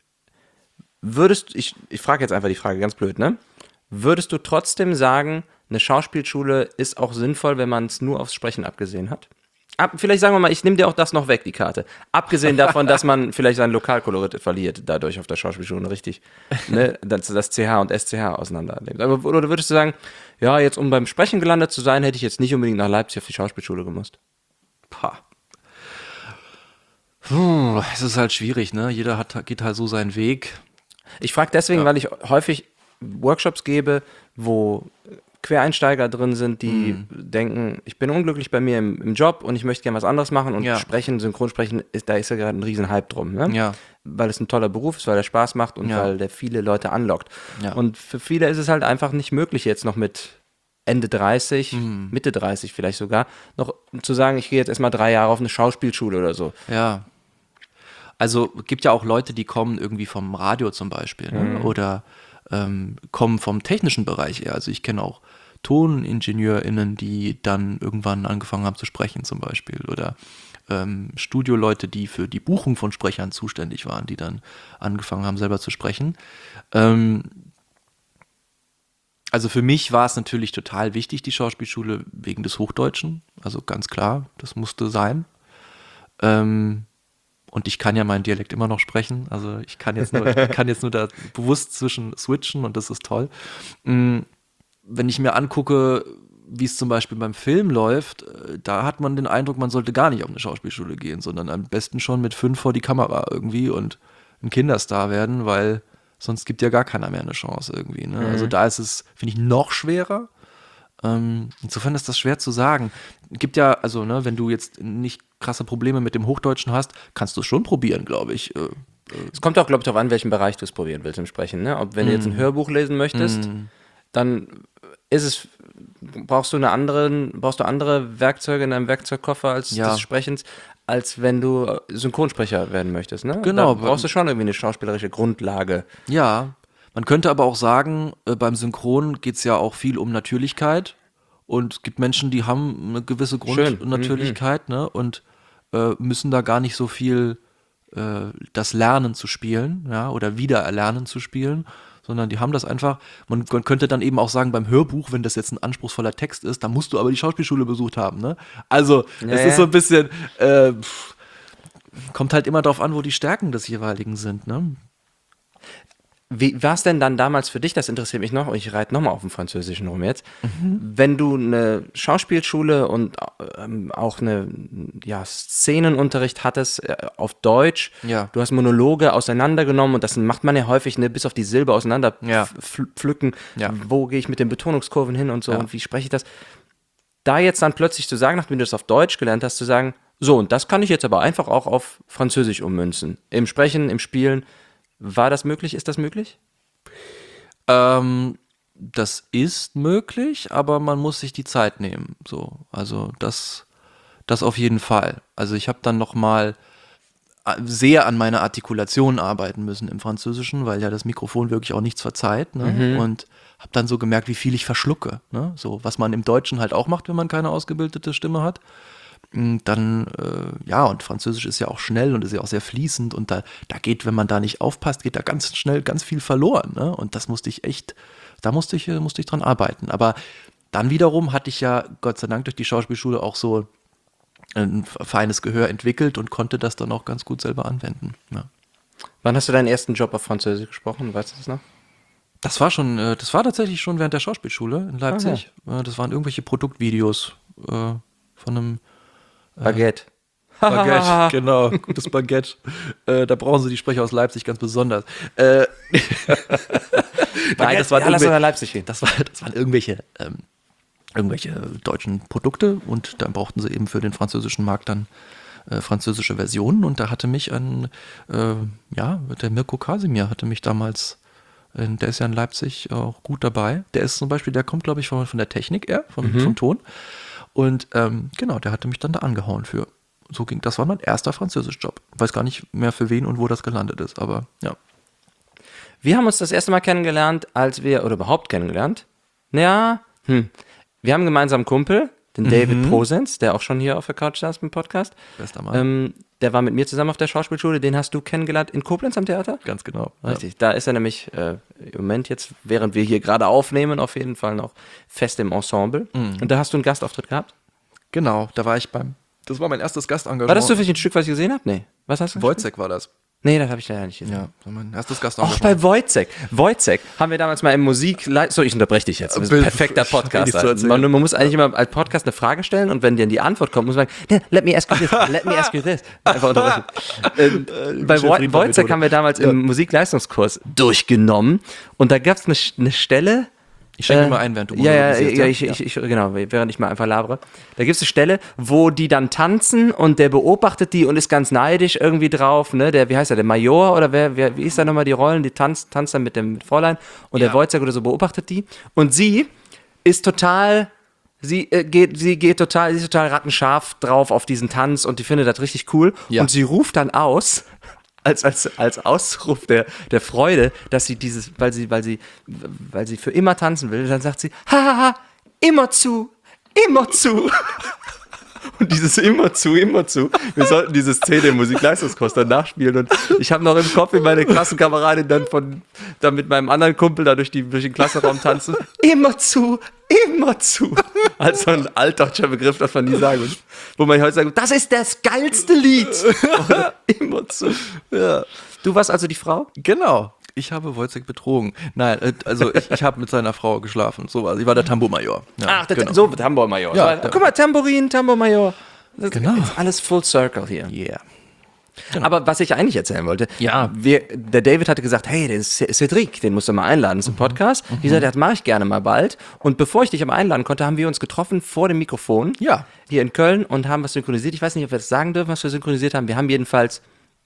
würdest, ich, ich frage jetzt einfach die Frage ganz blöd, ne? Würdest du trotzdem sagen, eine Schauspielschule ist auch sinnvoll, wenn man es nur aufs Sprechen abgesehen hat? Ab, vielleicht sagen wir mal, ich nehme dir auch das noch weg, die Karte. Abgesehen davon, dass man vielleicht sein Lokalkolorit verliert, dadurch auf der Schauspielschule richtig, ne, das, das C H und S C H auseinanderlebt. Aber oder würdest du sagen, ja, jetzt um beim Sprechen gelandet zu sein, hätte ich jetzt nicht unbedingt nach Leipzig auf die Schauspielschule gemusst? Pah. Puh, es ist halt schwierig, ne? Jeder hat, geht halt so seinen Weg. Ich frage deswegen, Ja. weil ich häufig Workshops gebe, wo Quereinsteiger drin sind, die Mhm. denken, ich bin unglücklich bei mir im, im Job und ich möchte gerne was anderes machen und Ja. sprechen, Synchronsprechen, ist, da ist ja gerade ein riesen Hype drum, ne? Ja. Weil es ein toller Beruf ist, weil der Spaß macht und Ja. weil der viele Leute anlockt. Ja. Und für viele ist es halt einfach nicht möglich, jetzt noch mit Ende dreißig, Mhm. Mitte dreißig vielleicht sogar, noch zu sagen, ich gehe jetzt erstmal drei Jahre auf eine Schauspielschule oder so. Ja. Also gibt ja auch Leute, die kommen irgendwie vom Radio zum Beispiel, ne? Oder ähm, kommen vom technischen Bereich eher. Also ich kenne auch ToningenieurInnen, die dann irgendwann angefangen haben zu sprechen zum Beispiel. Oder ähm, Studioleute, die für die Buchung von Sprechern zuständig waren, die dann angefangen haben, selber zu sprechen. Ähm, also für mich war es natürlich total wichtig, die Schauspielschule, wegen des Hochdeutschen. Also ganz klar, das musste sein. Ähm, und ich kann ja meinen Dialekt immer noch sprechen. Also ich kann jetzt nur, ich kann jetzt nur da bewusst zwischen switchen und das ist toll. Mm, Wenn ich mir angucke, wie es zum Beispiel beim Film läuft, äh, da hat man den Eindruck, man sollte gar nicht auf eine Schauspielschule gehen, sondern am besten schon mit fünf vor die Kamera irgendwie und ein Kinderstar werden, weil sonst gibt ja gar keiner mehr eine Chance irgendwie. Ne? Also da ist es, finde ich, noch schwerer. Ähm, insofern ist das schwer zu sagen. Gibt ja, also, ne, wenn du jetzt nicht krasse Probleme mit dem Hochdeutschen hast, kannst du es schon probieren, glaube ich. Äh, Es kommt auch, glaube ich, darauf an, welchen Bereich du es probieren willst im Sprechen. Ne? Ob wenn du jetzt ein Hörbuch lesen möchtest, dann ist es, brauchst du eine anderen, brauchst du andere Werkzeuge in deinem Werkzeugkoffer als Ja. des Sprechens, als wenn du Synchronsprecher werden möchtest. Ne? Genau. Da brauchst du schon irgendwie eine schauspielerische Grundlage. Ja, man könnte aber auch sagen, äh, beim Synchron geht es ja auch viel um Natürlichkeit und es gibt Menschen, die haben eine gewisse Schön. Grundnatürlichkeit, ne, und äh, müssen da gar nicht so viel äh, das Lernen zu spielen, ja, oder wieder erlernen zu spielen, sondern die haben das einfach, man, man könnte dann eben auch sagen, beim Hörbuch, wenn das jetzt ein anspruchsvoller Text ist, dann musst du aber die Schauspielschule besucht haben, ne? Also, Ja, es ja. ist so ein bisschen, äh, pff, kommt halt immer darauf an, wo die Stärken des jeweiligen sind, ne? Wie war es denn dann damals für dich, das interessiert mich noch, und ich reite nochmal auf dem Französischen rum jetzt, mhm. wenn du eine Schauspielschule und ähm, auch eine ja, Szenenunterricht hattest äh, auf Deutsch, ja. du hast Monologe auseinandergenommen und das macht man ja häufig, ne, bis auf die Silbe auseinander ja. pf- pflücken, ja. wo gehe ich mit den Betonungskurven hin und so ja. und wie spreche ich das. Da jetzt dann plötzlich zu sagen, nachdem du das auf Deutsch gelernt hast, zu sagen, so, und das kann ich jetzt aber einfach auch auf Französisch ummünzen, im Sprechen, im Spielen. War das möglich? Ist das möglich? Ähm, das ist möglich, aber man muss sich die Zeit nehmen. So, also das, das auf jeden Fall. Also ich habe dann noch mal sehr an meiner Artikulation arbeiten müssen im Französischen, weil ja das Mikrofon wirklich auch nichts verzeiht. Ne? Mhm. Und habe dann so gemerkt, wie viel ich verschlucke. Ne? So, was man im Deutschen halt auch macht, wenn man keine ausgebildete Stimme hat. Dann, äh, ja, und Französisch ist ja auch schnell und ist ja auch sehr fließend und da, da geht, wenn man da nicht aufpasst, geht da ganz schnell ganz viel verloren, ne? Und das musste ich echt, da musste ich, musste ich dran arbeiten. Aber dann wiederum hatte ich ja, Gott sei Dank, durch die Schauspielschule auch so ein feines Gehör entwickelt und konnte das dann auch ganz gut selber anwenden. Ja. Wann hast du deinen ersten Job auf Französisch gesprochen? Weißt du das noch? Das war schon, das war tatsächlich schon während der Schauspielschule in Leipzig. Aha. Das waren irgendwelche Produktvideos äh, von einem Baguette. Baguette, genau, gutes Baguette. Äh, da brauchen sie die Sprecher aus Leipzig ganz besonders. Äh, Nein, das waren, ja, lass uns nach Leipzig gehen. Das, war, das waren irgendwelche, ähm, irgendwelche deutschen Produkte und dann brauchten sie eben für den französischen Markt dann äh, französische Versionen und da hatte mich ein, äh, ja, der Mirko Kasimir hatte mich damals, äh, der ist ja in Leipzig auch gut dabei. Der ist zum Beispiel, der kommt glaube ich von, von der Technik eher, vom, mhm. vom Ton. Und ähm, genau, der hatte mich dann da angehauen für. So ging, das war mein erster Französischjob. Weiß gar nicht mehr für wen und wo das gelandet ist, aber ja. Wir haben uns das erste Mal kennengelernt, als wir, oder überhaupt kennengelernt. Ja, hm. Wir haben gemeinsam einen Kumpel, den mhm. David Prosens, der auch schon hier auf der Couch saß im Podcast. Bester Mann. Ähm, der war mit mir zusammen auf der Schauspielschule, den hast du kennengelernt in Koblenz am Theater? Ganz genau. Richtig, ja. Da ist er nämlich äh, im Moment jetzt, während wir hier gerade aufnehmen, auf jeden Fall noch fest im Ensemble. Mhm. Und da hast du einen Gastauftritt gehabt? Genau, da war ich beim, das war mein erstes Gastengagement. War das zufällig ein Stück, was ich gesehen habe? Nee. Was hast du Wojciech war das. Nee, das habe ich leider nicht gesehen. Ja, das war mein erstes Gastengagement. Auch bei Wojciech. Wojciech haben wir damals mal im Musik... So, ich unterbreche dich jetzt. Das ist ein perfekter Podcast. Man, man muss eigentlich immer als Podcast eine Frage stellen und wenn dann die Antwort kommt, muss man sagen, let me ask you this, let me ask you this. Einfach unterbrechen. ähm, bei Wo- Wojciech haben wir damals ja. im Musikleistungskurs durchgenommen und da gab es eine, eine Stelle... Ich schenke äh, mal ein, während du ja, ja, ja, ich, ja. Ich, ich, genau, während ich mal einfach labere. Da gibt es eine Stelle, wo die dann tanzen und der beobachtet die und ist ganz neidisch irgendwie drauf, ne? Der, wie heißt der, der Major oder wer, wer wie ist da nochmal die Rollen? Die tanzt, tanzt dann mit dem Fräulein und ja. der Wojciech oder so beobachtet die und sie ist total, sie äh, geht, sie geht total, sie ist total rattenscharf drauf auf diesen Tanz und die findet das richtig cool ja. und sie ruft dann aus, Als, als, als Ausruf der, der Freude, dass sie dieses, weil sie, weil sie, weil sie für immer tanzen will, dann sagt sie, hahaha, immer zu, immer zu. Und dieses immer zu, immer zu. Wir sollten diese Szene im Musikleistungskurs dann nachspielen. Und ich habe noch im Kopf, wie meine Klassenkameradin dann von, dann mit meinem anderen Kumpel da durch, die, durch den Klassenraum tanzen. Immer zu, immer zu. Als so ein altdeutscher Begriff, das man nie sagen will. Wo man heute sagt, das ist das geilste Lied. Oder immer zu. Ja. Du warst also die Frau? Genau. Ich habe Wojciech betrogen. Nein, also ich, ich habe mit seiner Frau geschlafen. So was. Ich war der Tambourmajor. Ja, Ach, der, genau. so Tambourmajor. Ja, so, guck mal, Tambourin, Tambourmajor. Das genau. ist alles full circle hier. Yeah. Genau. Aber was ich eigentlich erzählen wollte, ja. wir, der David hatte gesagt, hey, den Cedric, den musst du mal einladen zum Podcast. Mhm. Ich sagte, das mache ich gerne mal bald. Und bevor ich dich aber einladen konnte, haben wir uns getroffen vor dem Mikrofon ja. hier in Köln und haben was synchronisiert. Ich weiß nicht, ob wir das sagen dürfen, was wir synchronisiert haben. Wir haben jedenfalls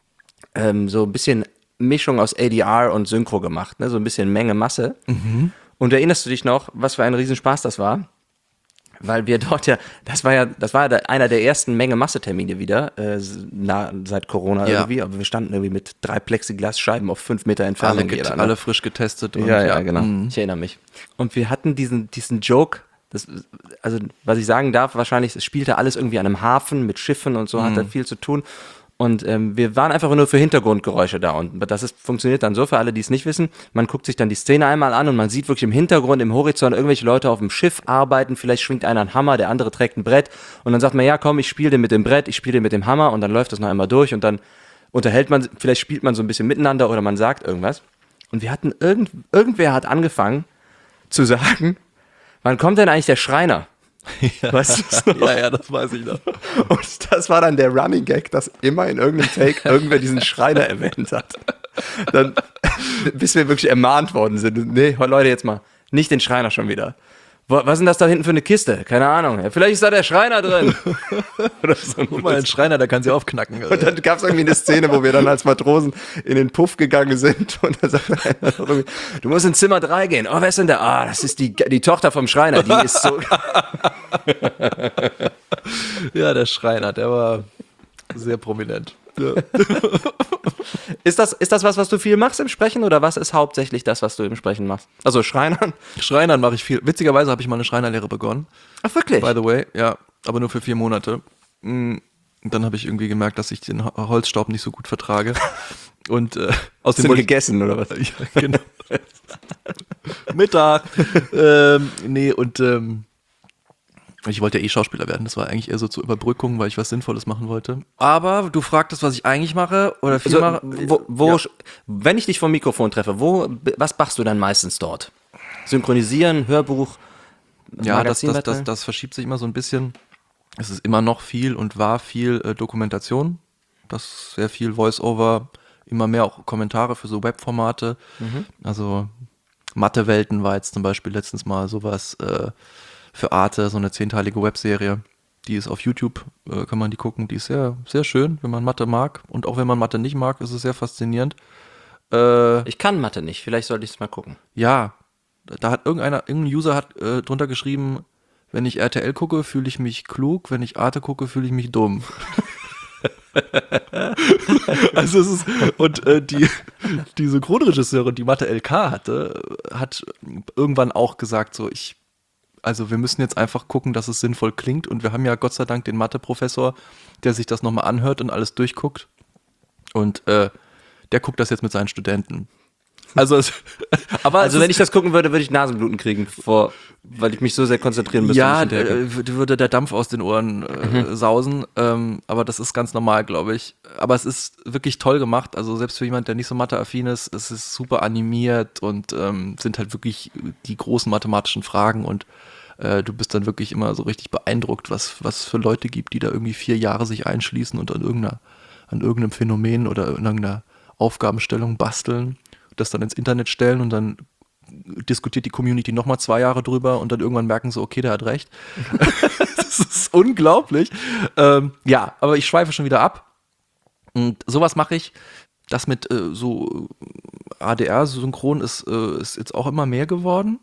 ähm, so ein bisschen Mischung aus A D R und Synchro gemacht, ne? So ein bisschen Menge, Masse. Mhm. Und erinnerst du dich noch, was für ein Riesenspaß das war? Weil wir dort ja, das war ja, das war ja einer der ersten Menge-Masse-Termine wieder, äh, na, seit Corona ja. irgendwie, aber wir standen irgendwie mit drei Plexiglasscheiben auf fünf Meter Entfernung. Alle, jeder, ne? alle frisch getestet. Und ja, ja, genau. Mhm. Ich erinnere mich. Und wir hatten diesen, diesen Joke, das, also was ich sagen darf, wahrscheinlich, es spielte alles irgendwie an einem Hafen mit Schiffen und so, mhm. hat da viel zu tun. Und ähm, wir waren einfach nur für Hintergrundgeräusche da. Und das ist, funktioniert dann so für alle, die es nicht wissen. Man guckt sich dann die Szene einmal an und man sieht wirklich im Hintergrund, im Horizont irgendwelche Leute auf dem Schiff arbeiten. Vielleicht schwingt einer einen Hammer, der andere trägt ein Brett. Und dann sagt man, ja komm, ich spiele den mit dem Brett, ich spiele den mit dem Hammer. Und dann läuft das noch einmal durch und dann unterhält man, vielleicht spielt man so ein bisschen miteinander oder man sagt irgendwas. Und wir hatten, irgend, irgendwer hat angefangen zu sagen, wann kommt denn eigentlich der Schreiner? Ja. Weißt du das noch? Ja, ja, das weiß ich noch. Und das war dann der Running Gag, dass immer in irgendeinem Take irgendwer diesen Schreiner erwähnt hat. Dann, bis wir wirklich ermahnt worden sind. Nee, Leute, jetzt mal, nicht den Schreiner schon wieder. Wo, was ist denn das da hinten für eine Kiste? Keine Ahnung. Ja, vielleicht ist da der Schreiner drin. Oder so. Guck mal, ein Schreiner, der kann sie aufknacken. Und dann gab es irgendwie eine Szene, wo wir dann als Matrosen in den Puff gegangen sind und da sagt einer irgendwie, du musst in Zimmer drei gehen. Oh, wer ist denn da? Ah, das ist die, die Tochter vom Schreiner. Die ist so... Ja, der Schreiner, der war sehr prominent. Ja. Ist das, ist das was, was du viel machst im Sprechen oder was ist hauptsächlich das, was du im Sprechen machst? Also Schreinern? Schreinern mache ich viel. Witzigerweise habe ich mal eine Schreinerlehre begonnen. Ach, wirklich? By the way, ja, aber nur für vier Monate. Und dann habe ich irgendwie gemerkt, dass ich den Holzstaub nicht so gut vertrage. Und äh, aus dem gegessen oder was? Ja, genau. Mittag. ähm, nee, und ähm, ich wollte ja eh Schauspieler werden. Das war eigentlich eher so zur Überbrückung, weil ich was Sinnvolles machen wollte. Aber du fragtest, was ich eigentlich mache oder viel Also, mache. wo, wo, Ja. Wenn ich dich vom Mikrofon treffe, wo, was machst du dann meistens dort? Synchronisieren, Hörbuch, Ja, das, das, das, Magazinbeiträge? das verschiebt sich immer so ein bisschen. Es ist immer noch viel und war viel äh, Dokumentation. Das ist sehr viel Voice-Over, immer mehr auch Kommentare für so Webformate. Mhm. Also Mathewelten war jetzt zum Beispiel letztens mal sowas äh, für Arte, so eine zehnteilige Webserie. Die ist auf YouTube, äh, kann man die gucken. Die ist sehr, sehr schön, wenn man Mathe mag. Und auch wenn man Mathe nicht mag, ist es sehr faszinierend. Äh, Ich kann Mathe nicht, vielleicht sollte ich es mal gucken. ja, da hat irgendeiner, irgendein User hat äh, drunter geschrieben, wenn ich R T L gucke, fühle ich mich klug, wenn ich Arte gucke, fühle ich mich dumm. Also es ist, und äh, die, die Synchronregisseurin, die Mathe L K hatte, hat irgendwann auch gesagt, so ich, also wir müssen jetzt einfach gucken, dass es sinnvoll klingt und wir haben ja Gott sei Dank den Mathe-Professor, der sich das nochmal anhört und alles durchguckt und äh, der guckt das jetzt mit seinen Studenten. Also, es, aber Also es wenn ist- ich das gucken würde, würde ich Nasenbluten kriegen, vor, weil ich mich so sehr konzentrieren müsste. ja, wenn ich hinterherkomme. äh, würde würde der Dampf aus den Ohren äh, Mhm. sausen, ähm, aber das ist ganz normal, glaube ich. Aber es ist wirklich toll gemacht, also selbst für jemand, der nicht so matheaffin ist, es ist super animiert und ähm, sind halt wirklich die großen mathematischen Fragen und äh, du bist dann wirklich immer so richtig beeindruckt, was was für Leute gibt, die da irgendwie vier Jahre sich einschließen und an irgendeiner, an irgendeinem Phänomen oder in irgendeiner Aufgabenstellung basteln, das dann ins Internet stellen und dann diskutiert die Community nochmal zwei Jahre drüber und dann irgendwann merken sie, okay, der hat recht. Das ist unglaublich. Ähm, ja, aber ich schweife schon wieder ab. Und sowas mache ich. Das mit äh, so A D R-Synchron ist, äh, ist jetzt auch immer mehr geworden.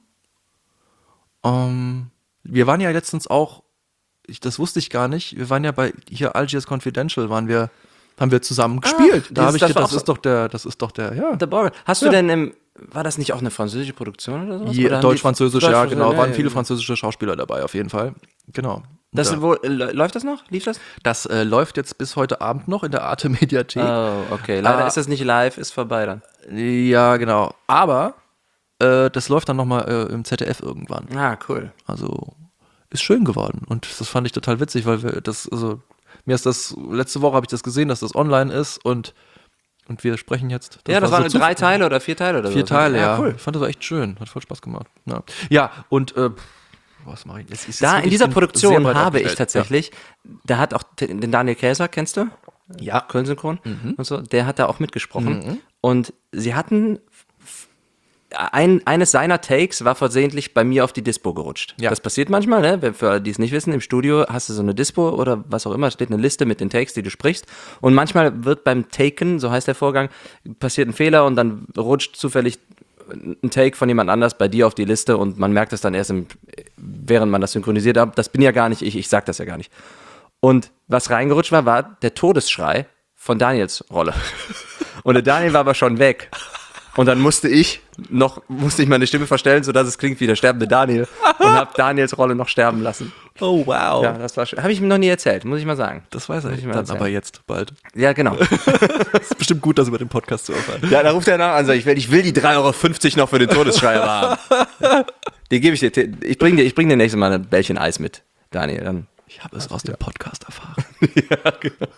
Ähm, wir waren ja letztens auch, ich, das wusste ich gar nicht, wir waren ja bei hier Algiers Confidential, waren wir, haben wir zusammen gespielt. da dieses- habe ich das gedacht, war das auch so- ist doch der, das ist doch der, ja. The Borg. Hast du Ja. denn im, war das nicht auch eine französische Produktion oder sowas? Je, Oder haben die- Deutsch-Französisch, ja, Deutsch-Französisch, genau. Waren ja, viele ja. französische Schauspieler dabei, auf jeden Fall. Genau. Das, Da- wo, äh, läuft das noch? Lief das? das äh, läuft jetzt bis heute Abend noch in der Arte-Mediathek. Oh, okay. Leider Ah. ist das nicht live, ist vorbei dann. Ja, genau. Aber äh, das läuft dann nochmal äh, im Z D F irgendwann. Ah, cool. Also ist schön geworden. Und das fand ich total witzig, weil wir das, also mir ist das, letzte Woche habe ich das gesehen, dass das online ist und, und wir sprechen jetzt. ja, das war waren so drei zu- Teile oder vier Teile oder so. Vier Teile, ja. cool. Ich fand das echt schön. Hat voll Spaß gemacht. Ja, ja und äh, was mache ich jetzt? Da in dieser Produktion habe ich tatsächlich, da hat auch t- den Daniel Käser, kennst du? Ja. Köln-Synchron Mhm. und so, der hat da auch mitgesprochen. Und sie hatten, f- ein, eines seiner Takes war versehentlich bei mir auf die Dispo gerutscht. Ja. Das passiert manchmal, ne? Wenn- Für alle, die es nicht wissen, im Studio hast du so eine Dispo oder was auch immer, steht eine Liste mit den Takes, die du sprichst. Und manchmal wird beim Taken, so heißt der Vorgang, passiert ein Fehler und dann rutscht zufällig ein Take von jemand anders bei dir auf die Liste und man merkt es dann erst, im, während man das synchronisiert hat. Das bin ja gar nicht ich, ich sag das ja gar nicht. Und was reingerutscht war, war der Todesschrei von Daniels Rolle. Und der Daniel war aber schon weg. Und dann musste ich noch, musste ich meine Stimme verstellen, sodass es klingt wie der sterbende Daniel. Und habe Daniels Rolle noch sterben lassen. Oh, wow. Ja, das war schön. Habe ich ihm noch nie erzählt, muss ich mal sagen. Das weiß er Muss ich mal dann erzählen. aber jetzt bald. Ja, genau. Das ist bestimmt gut, das über den Podcast zu erfahren. Ja, da ruft er nach und sagt, ich will, ich will die drei Euro fünfzig noch für den Todesschreiber haben. Die gebe ich dir. Ich bringe dir, ich bring dir nächstes Mal ein Bällchen Eis mit, Daniel. Dann. Ich habe es aus dem Podcast erfahren. Ja, genau.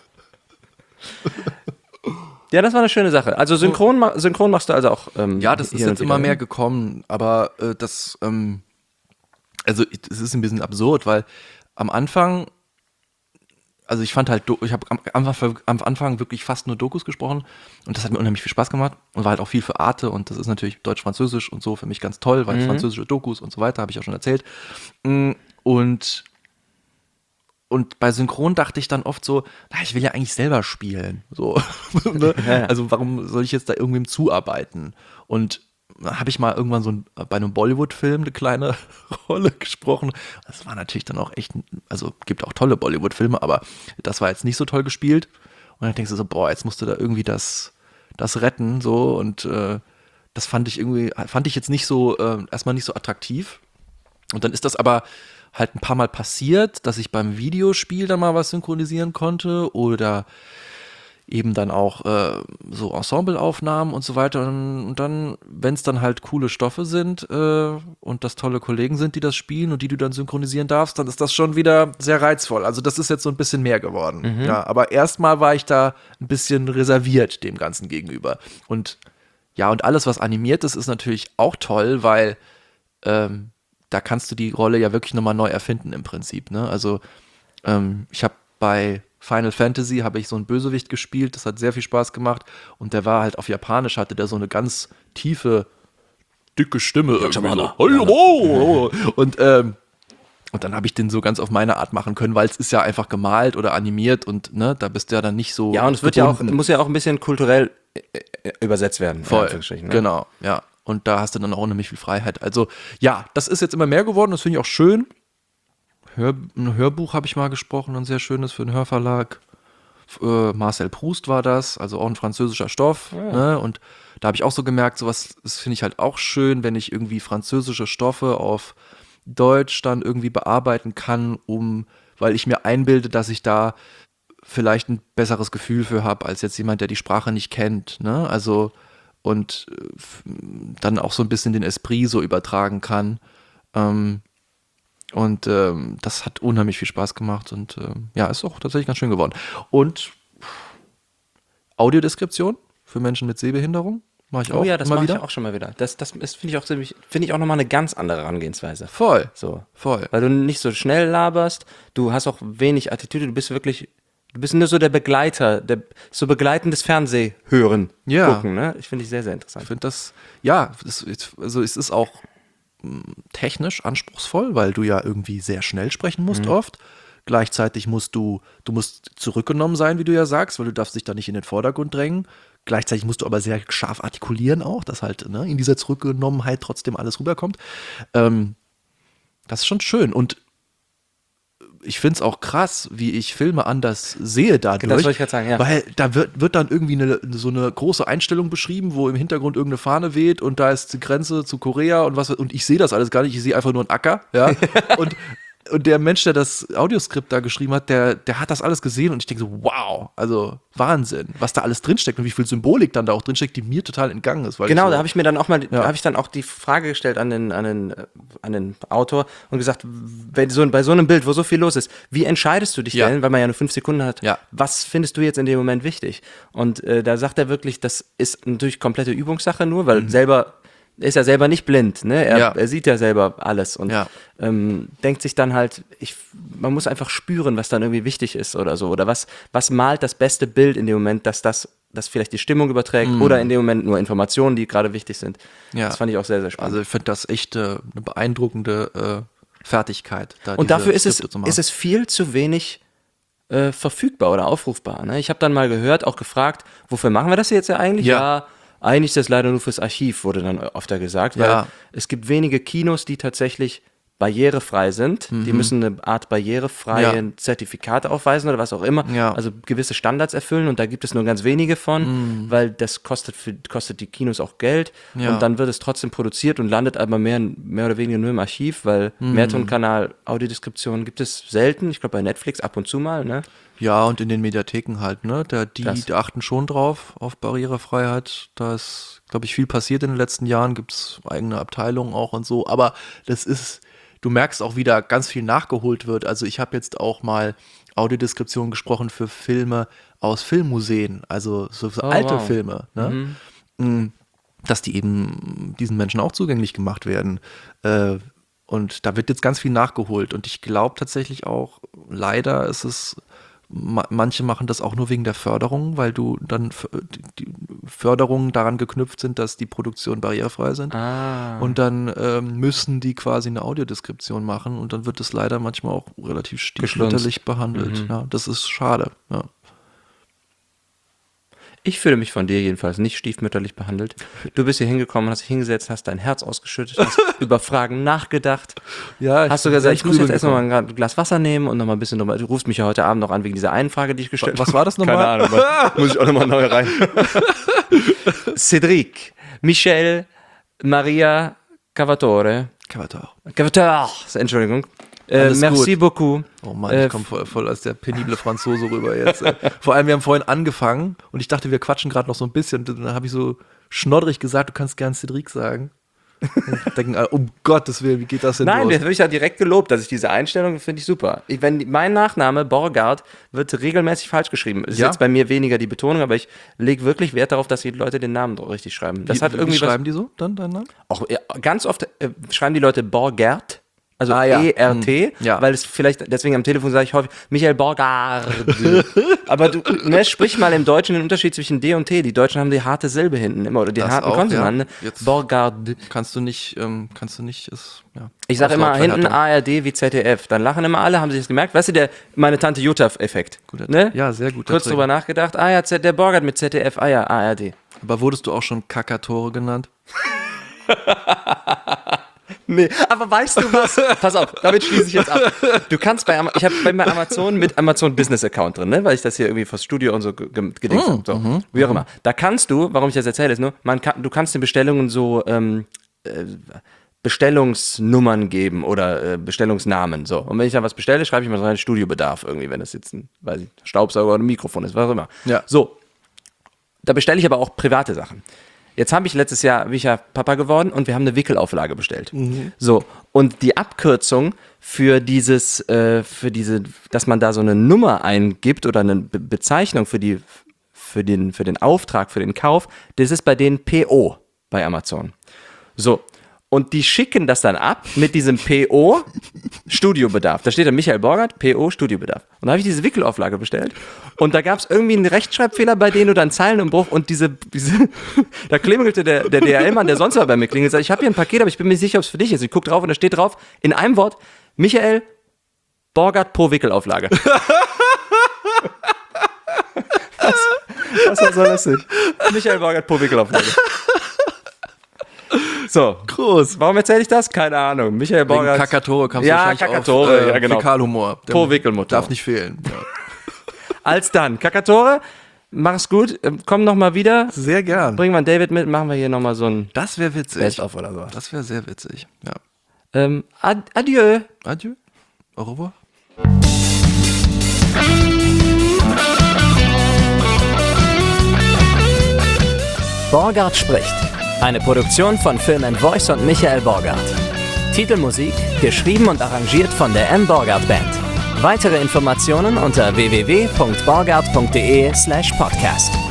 Ja, das war eine schöne Sache. Also synchron, ma- synchron machst du also auch. Ähm, Ja, das ist hier und jetzt immer wieder, mehr ne? gekommen, aber äh, das, ähm, also es ist ein bisschen absurd, weil am Anfang, also ich fand halt, Do- ich habe am, Anfang- am Anfang wirklich fast nur Dokus gesprochen und das hat mir unheimlich viel Spaß gemacht und war halt auch viel für Arte und das ist natürlich Deutsch-Französisch und so für mich ganz toll, weil Mhm. französische Dokus und so weiter, habe ich auch schon erzählt. Mm, Und Und bei Synchron dachte ich dann oft so, na, ich will ja eigentlich selber spielen. So, ne? Ja, ja. Also warum soll ich jetzt da irgendwem zuarbeiten? Und habe ich mal irgendwann so ein, bei einem Bollywood-Film eine kleine Rolle gesprochen. Das war natürlich dann auch echt, also gibt auch tolle Bollywood-Filme, aber das war jetzt nicht so toll gespielt. Und dann denkst du so, boah, jetzt musst du da irgendwie das, das retten, so. Und äh, das fand ich irgendwie, fand ich jetzt nicht so, äh, erstmal nicht so attraktiv. Und dann ist das aber halt ein paar Mal passiert, dass ich beim Videospiel dann mal was synchronisieren konnte oder eben dann auch äh, so Ensembleaufnahmen und so weiter. Und, und dann, wenn es dann halt coole Stoffe sind äh, und das tolle Kollegen sind, die das spielen und die du dann synchronisieren darfst, dann ist das schon wieder sehr reizvoll. Also das ist jetzt so ein bisschen mehr geworden. Ja, aber erstmal war ich da ein bisschen reserviert dem Ganzen gegenüber. Und ja, und alles, was animiert ist, ist natürlich auch toll, weil ähm, da kannst du die Rolle ja wirklich nochmal neu erfinden im Prinzip. Ne? Also ähm, ich habe bei Final Fantasy habe ich so einen Bösewicht gespielt, das hat sehr viel Spaß gemacht und der war halt auf Japanisch, hatte der so eine ganz tiefe, dicke Stimme. Irgendwie so. Hallo! Und, ähm, und dann habe ich den so ganz auf meine Art machen können, weil es ist ja einfach gemalt oder animiert und ne, da bist du ja dann nicht so Ja, und es wird ja auch, gebunden. muss ja auch ein bisschen kulturell äh, äh, übersetzt werden. in Voll, Anführungsstrichen, ne? genau, ja. Und da hast du dann auch unheimlich viel Freiheit. Also ja, das ist jetzt immer mehr geworden, das finde ich auch schön. Hör, ein Hörbuch habe ich mal gesprochen, ein sehr schönes für einen Hörverlag. F- Äh, Marcel Proust war das, also auch ein französischer Stoff. Ne? Und da habe ich auch so gemerkt, sowas, das finde ich halt auch schön, wenn ich irgendwie französische Stoffe auf Deutsch dann irgendwie bearbeiten kann, um, weil ich mir einbilde, dass ich da vielleicht ein besseres Gefühl für habe, als jetzt jemand, der die Sprache nicht kennt. Ne? Also und äh, f- dann auch so ein bisschen den Esprit so übertragen kann. Ähm, und ähm, das hat unheimlich viel Spaß gemacht und ähm, ja, ist auch tatsächlich ganz schön geworden. Und Audiodeskription für Menschen mit Sehbehinderung mache ich auch Oh ja, das immer mache ich wieder. auch schon mal wieder. Das, das ist, finde ich auch ziemlich, finde ich auch nochmal eine ganz andere Herangehensweise. Voll, So. voll. Weil du nicht so schnell laberst, du hast auch wenig Attitüde, du bist wirklich, du bist nur so der Begleiter, der so begleitendes Fernsehhören, Ja. gucken, ne? Ich finde ich sehr, sehr Ich interessant. finde das, ja, das, also es ist auch mh, technisch anspruchsvoll, weil du ja irgendwie sehr schnell sprechen musst oft. Gleichzeitig musst du, du musst zurückgenommen sein, wie du ja sagst, weil du darfst dich da nicht in den Vordergrund drängen. Gleichzeitig musst du aber sehr scharf artikulieren auch, dass halt ne, in dieser Zurückgenommenheit trotzdem alles rüberkommt. Ähm, das ist schon schön und ich finde es auch krass, wie ich Filme anders sehe dadurch. Das wollte ich gerade sagen, ja. Weil da wird, wird dann irgendwie eine, so eine große Einstellung beschrieben, wo im Hintergrund irgendeine Fahne weht und da ist die Grenze zu Korea und was und ich sehe das alles gar nicht, ich sehe einfach nur einen Acker, ja. und, und der Mensch, der das Audioskript da geschrieben hat, der, der hat das alles gesehen und ich denke so, wow, also Wahnsinn, was da alles drinsteckt und wie viel Symbolik dann da auch drinsteckt, die mir total entgangen ist. Weil Genau, ich so, da habe ich mir dann auch mal, Ja. habe ich dann auch die Frage gestellt an den, an den, äh, an den Autor und gesagt, wenn so, bei so einem Bild, wo so viel los ist, wie entscheidest du dich Ja. denn, weil man ja nur fünf Sekunden hat, Ja. was findest du jetzt in dem Moment wichtig? Und äh, da sagt er wirklich, das ist natürlich komplette Übungssache nur, weil selber, er ist ja selber nicht blind, ne? Er, Mhm. Ja. er sieht ja selber alles und Ja. ähm, denkt sich dann halt, ich, man muss einfach spüren, was dann irgendwie wichtig ist oder so. Oder was, was malt das beste Bild in dem Moment, dass das, das vielleicht die Stimmung überträgt oder in dem Moment nur Informationen, die gerade wichtig sind. Mhm. Ja. Das fand ich auch sehr, sehr spannend. Also ich finde das echt äh, eine beeindruckende äh, Fertigkeit. Da Und diese dafür ist es, Skripte zu machen. ist es viel zu wenig äh, verfügbar oder aufrufbar. Ne? Ich habe dann mal gehört, auch gefragt, wofür machen wir das jetzt ja eigentlich? Ja. eigentlich ist das leider nur fürs Archiv, wurde dann öfter gesagt, weil Ja. es gibt wenige Kinos, die tatsächlich barrierefrei sind. Mhm. Die müssen eine Art barrierefreie Ja. Zertifikat aufweisen oder was auch immer. Ja. Also gewisse Standards erfüllen und da gibt es nur ganz wenige von, Mhm. weil das kostet, für, kostet die Kinos auch Geld Ja. und dann wird es trotzdem produziert und landet aber mehr, mehr oder weniger nur im Archiv, weil Mhm. Mehrtonkanal, Audiodeskription gibt es selten. Ich glaube bei Netflix ab und zu mal, ne? Ja, und in den Mediatheken halt, ne? Da, die, Das. die achten schon drauf, auf Barrierefreiheit. Da ist, glaube ich, viel passiert in den letzten Jahren, gibt es eigene Abteilungen auch und so. Aber das ist, du merkst auch wieder, ganz viel nachgeholt wird. Also ich habe jetzt auch mal Audiodeskription gesprochen für Filme aus Filmmuseen, also so, so Oh, alte wow. Filme, ne? Mhm. Dass die eben diesen Menschen auch zugänglich gemacht werden. Äh, und da wird jetzt ganz viel nachgeholt. Und ich glaube tatsächlich auch, leider ist es, ma- manche machen das auch nur wegen der Förderung, weil du dann f- die die Förderungen daran geknüpft sind, dass die Produktionen barrierefrei sind. Ah. Und dann ähm, müssen die quasi eine Audiodeskription machen und dann wird das leider manchmal auch relativ stiefmütterlich behandelt. Ja, das ist schade. Ja. Ich fühle mich von dir jedenfalls nicht stiefmütterlich behandelt. Du bist hier hingekommen, hast dich hingesetzt, hast dein Herz ausgeschüttet, hast über Fragen nachgedacht. Ja, ich Hast du bin gesagt, sehr ich muss jetzt grübel erstmal mal ein Glas Wasser nehmen und nochmal ein bisschen drüber. Du rufst mich ja heute Abend noch an wegen dieser einen Frage, die ich gestellt habe. Was war das nochmal? Keine Ahnung, aber muss ich auch nochmal neu rein. Cédric, Michel, Maria Cavatore. Cavatar. Cavatore, Entschuldigung. Äh, Alles merci gut. beaucoup. Oh Mann, Äh, ich komme voll, voll als der penible Franzose rüber jetzt. ey. Vor allem, wir haben vorhin angefangen und ich dachte, wir quatschen gerade noch so ein bisschen. Und dann habe ich so schnoddrig gesagt, du kannst gern Cédric sagen. Und denken, alle, um Gottes Willen, wie geht das denn Nein, los? das habe ich ja direkt gelobt, dass ich diese Einstellung finde ich super. Ich, wenn mein Nachname Borgard wird regelmäßig falsch geschrieben. Ist Ja? jetzt bei mir weniger die Betonung, aber ich lege wirklich Wert darauf, dass die Leute den Namen richtig schreiben. Das wie, hat wie irgendwie schreiben die so dann deinen Namen? was. Auch ja, ganz oft äh, schreiben die Leute Borgert. Also Ah, ja. E R T, Hm, ja. weil es vielleicht, deswegen am Telefon sage ich häufig, Michael Borgard. Aber du, ne, sprich mal im Deutschen den Unterschied zwischen D und T. Die Deutschen haben die harte Silbe hinten immer, oder die Das harten auch, Konsonanten. ja. Jetzt- Borgard. Kannst du nicht, ähm, kannst du nicht, ist, ja. Ich sage immer hinten Auslautverhärtung. A R D wie Z D F. Dann lachen immer alle, haben sich das gemerkt. Weißt du, der, meine Tante Jutta-Effekt. Guter- Ne? Ja, sehr gut. Kurz drüber nachgedacht. Ah ja, Z- der Borgert mit Z D F. Ah ja, A R D. Aber wurdest du auch schon Kakatore genannt? Nee, aber weißt du was? Pass auf, damit schließe ich jetzt ab. Du kannst bei, Ama- ich habe bei mir Amazon mit Amazon Business Account drin, ne? Weil ich das hier irgendwie fürs Studio und so ge- ge- gedingst Mm, habe. So, wie auch immer. Da kannst du, warum ich das erzähle, ist nur, man kann, du kannst den Bestellungen so ähm, äh, Bestellungsnummern geben oder äh, Bestellungsnamen. So. Und wenn ich dann was bestelle, schreibe ich mal rein Studiobedarf irgendwie, wenn das jetzt ein, weiß ich, Staubsauger oder ein Mikrofon ist, was auch immer. Ja. So. Da bestelle ich aber auch private Sachen. Jetzt habe ich letztes Jahr, bin ich ja Papa geworden und wir haben eine Wickelauflage bestellt. So, und die Abkürzung für dieses, äh, für diese, dass man da so eine Nummer eingibt oder eine Be- Bezeichnung für die, für den, für den Auftrag, für den Kauf, das ist bei denen P O bei Amazon. So. Und die schicken das dann ab mit diesem P O Studiobedarf. Da steht dann Michael Borgert, P O Studiobedarf. Und da habe ich diese Wickelauflage bestellt. Und da gab es irgendwie einen Rechtschreibfehler bei denen oder einen Zeilenumbruch. Und diese, diese da klingelte der, der D H L-Mann, der sonst mal bei mir klingelt, sagt, ich habe hier ein Paket, aber ich bin mir nicht sicher, ob es für dich ist. Ich gucke drauf und da steht drauf, in einem Wort, Michael Borgert pro Wickelauflage. das, das war so lustig. Michael Borgert pro Wickelauflage. So, Groß. warum erzähle ich das? Keine Ahnung. Michael Wegen Borgert. Kakatore kamst du Ja, wahrscheinlich Kakatore, auf äh, ja, genau. Fäkalhumor. Der Pro Wickelmotor. Darf nicht fehlen. Ja. Als dann. Kakatore, mach's gut. Ähm, Komm nochmal wieder. Sehr gern. Bringen wir einen David mit, machen wir hier nochmal so ein Das wäre witzig. Best-of oder sowas. Das wäre sehr witzig. Ja. Ähm, ad adieu. Adieu. Au revoir. Borgard spricht. Eine Produktion von Film and Voice und Michael Borgard. Titelmusik geschrieben und arrangiert von der M. Borgard Band. Weitere Informationen unter w w w punkt borgard punkt de slash podcast.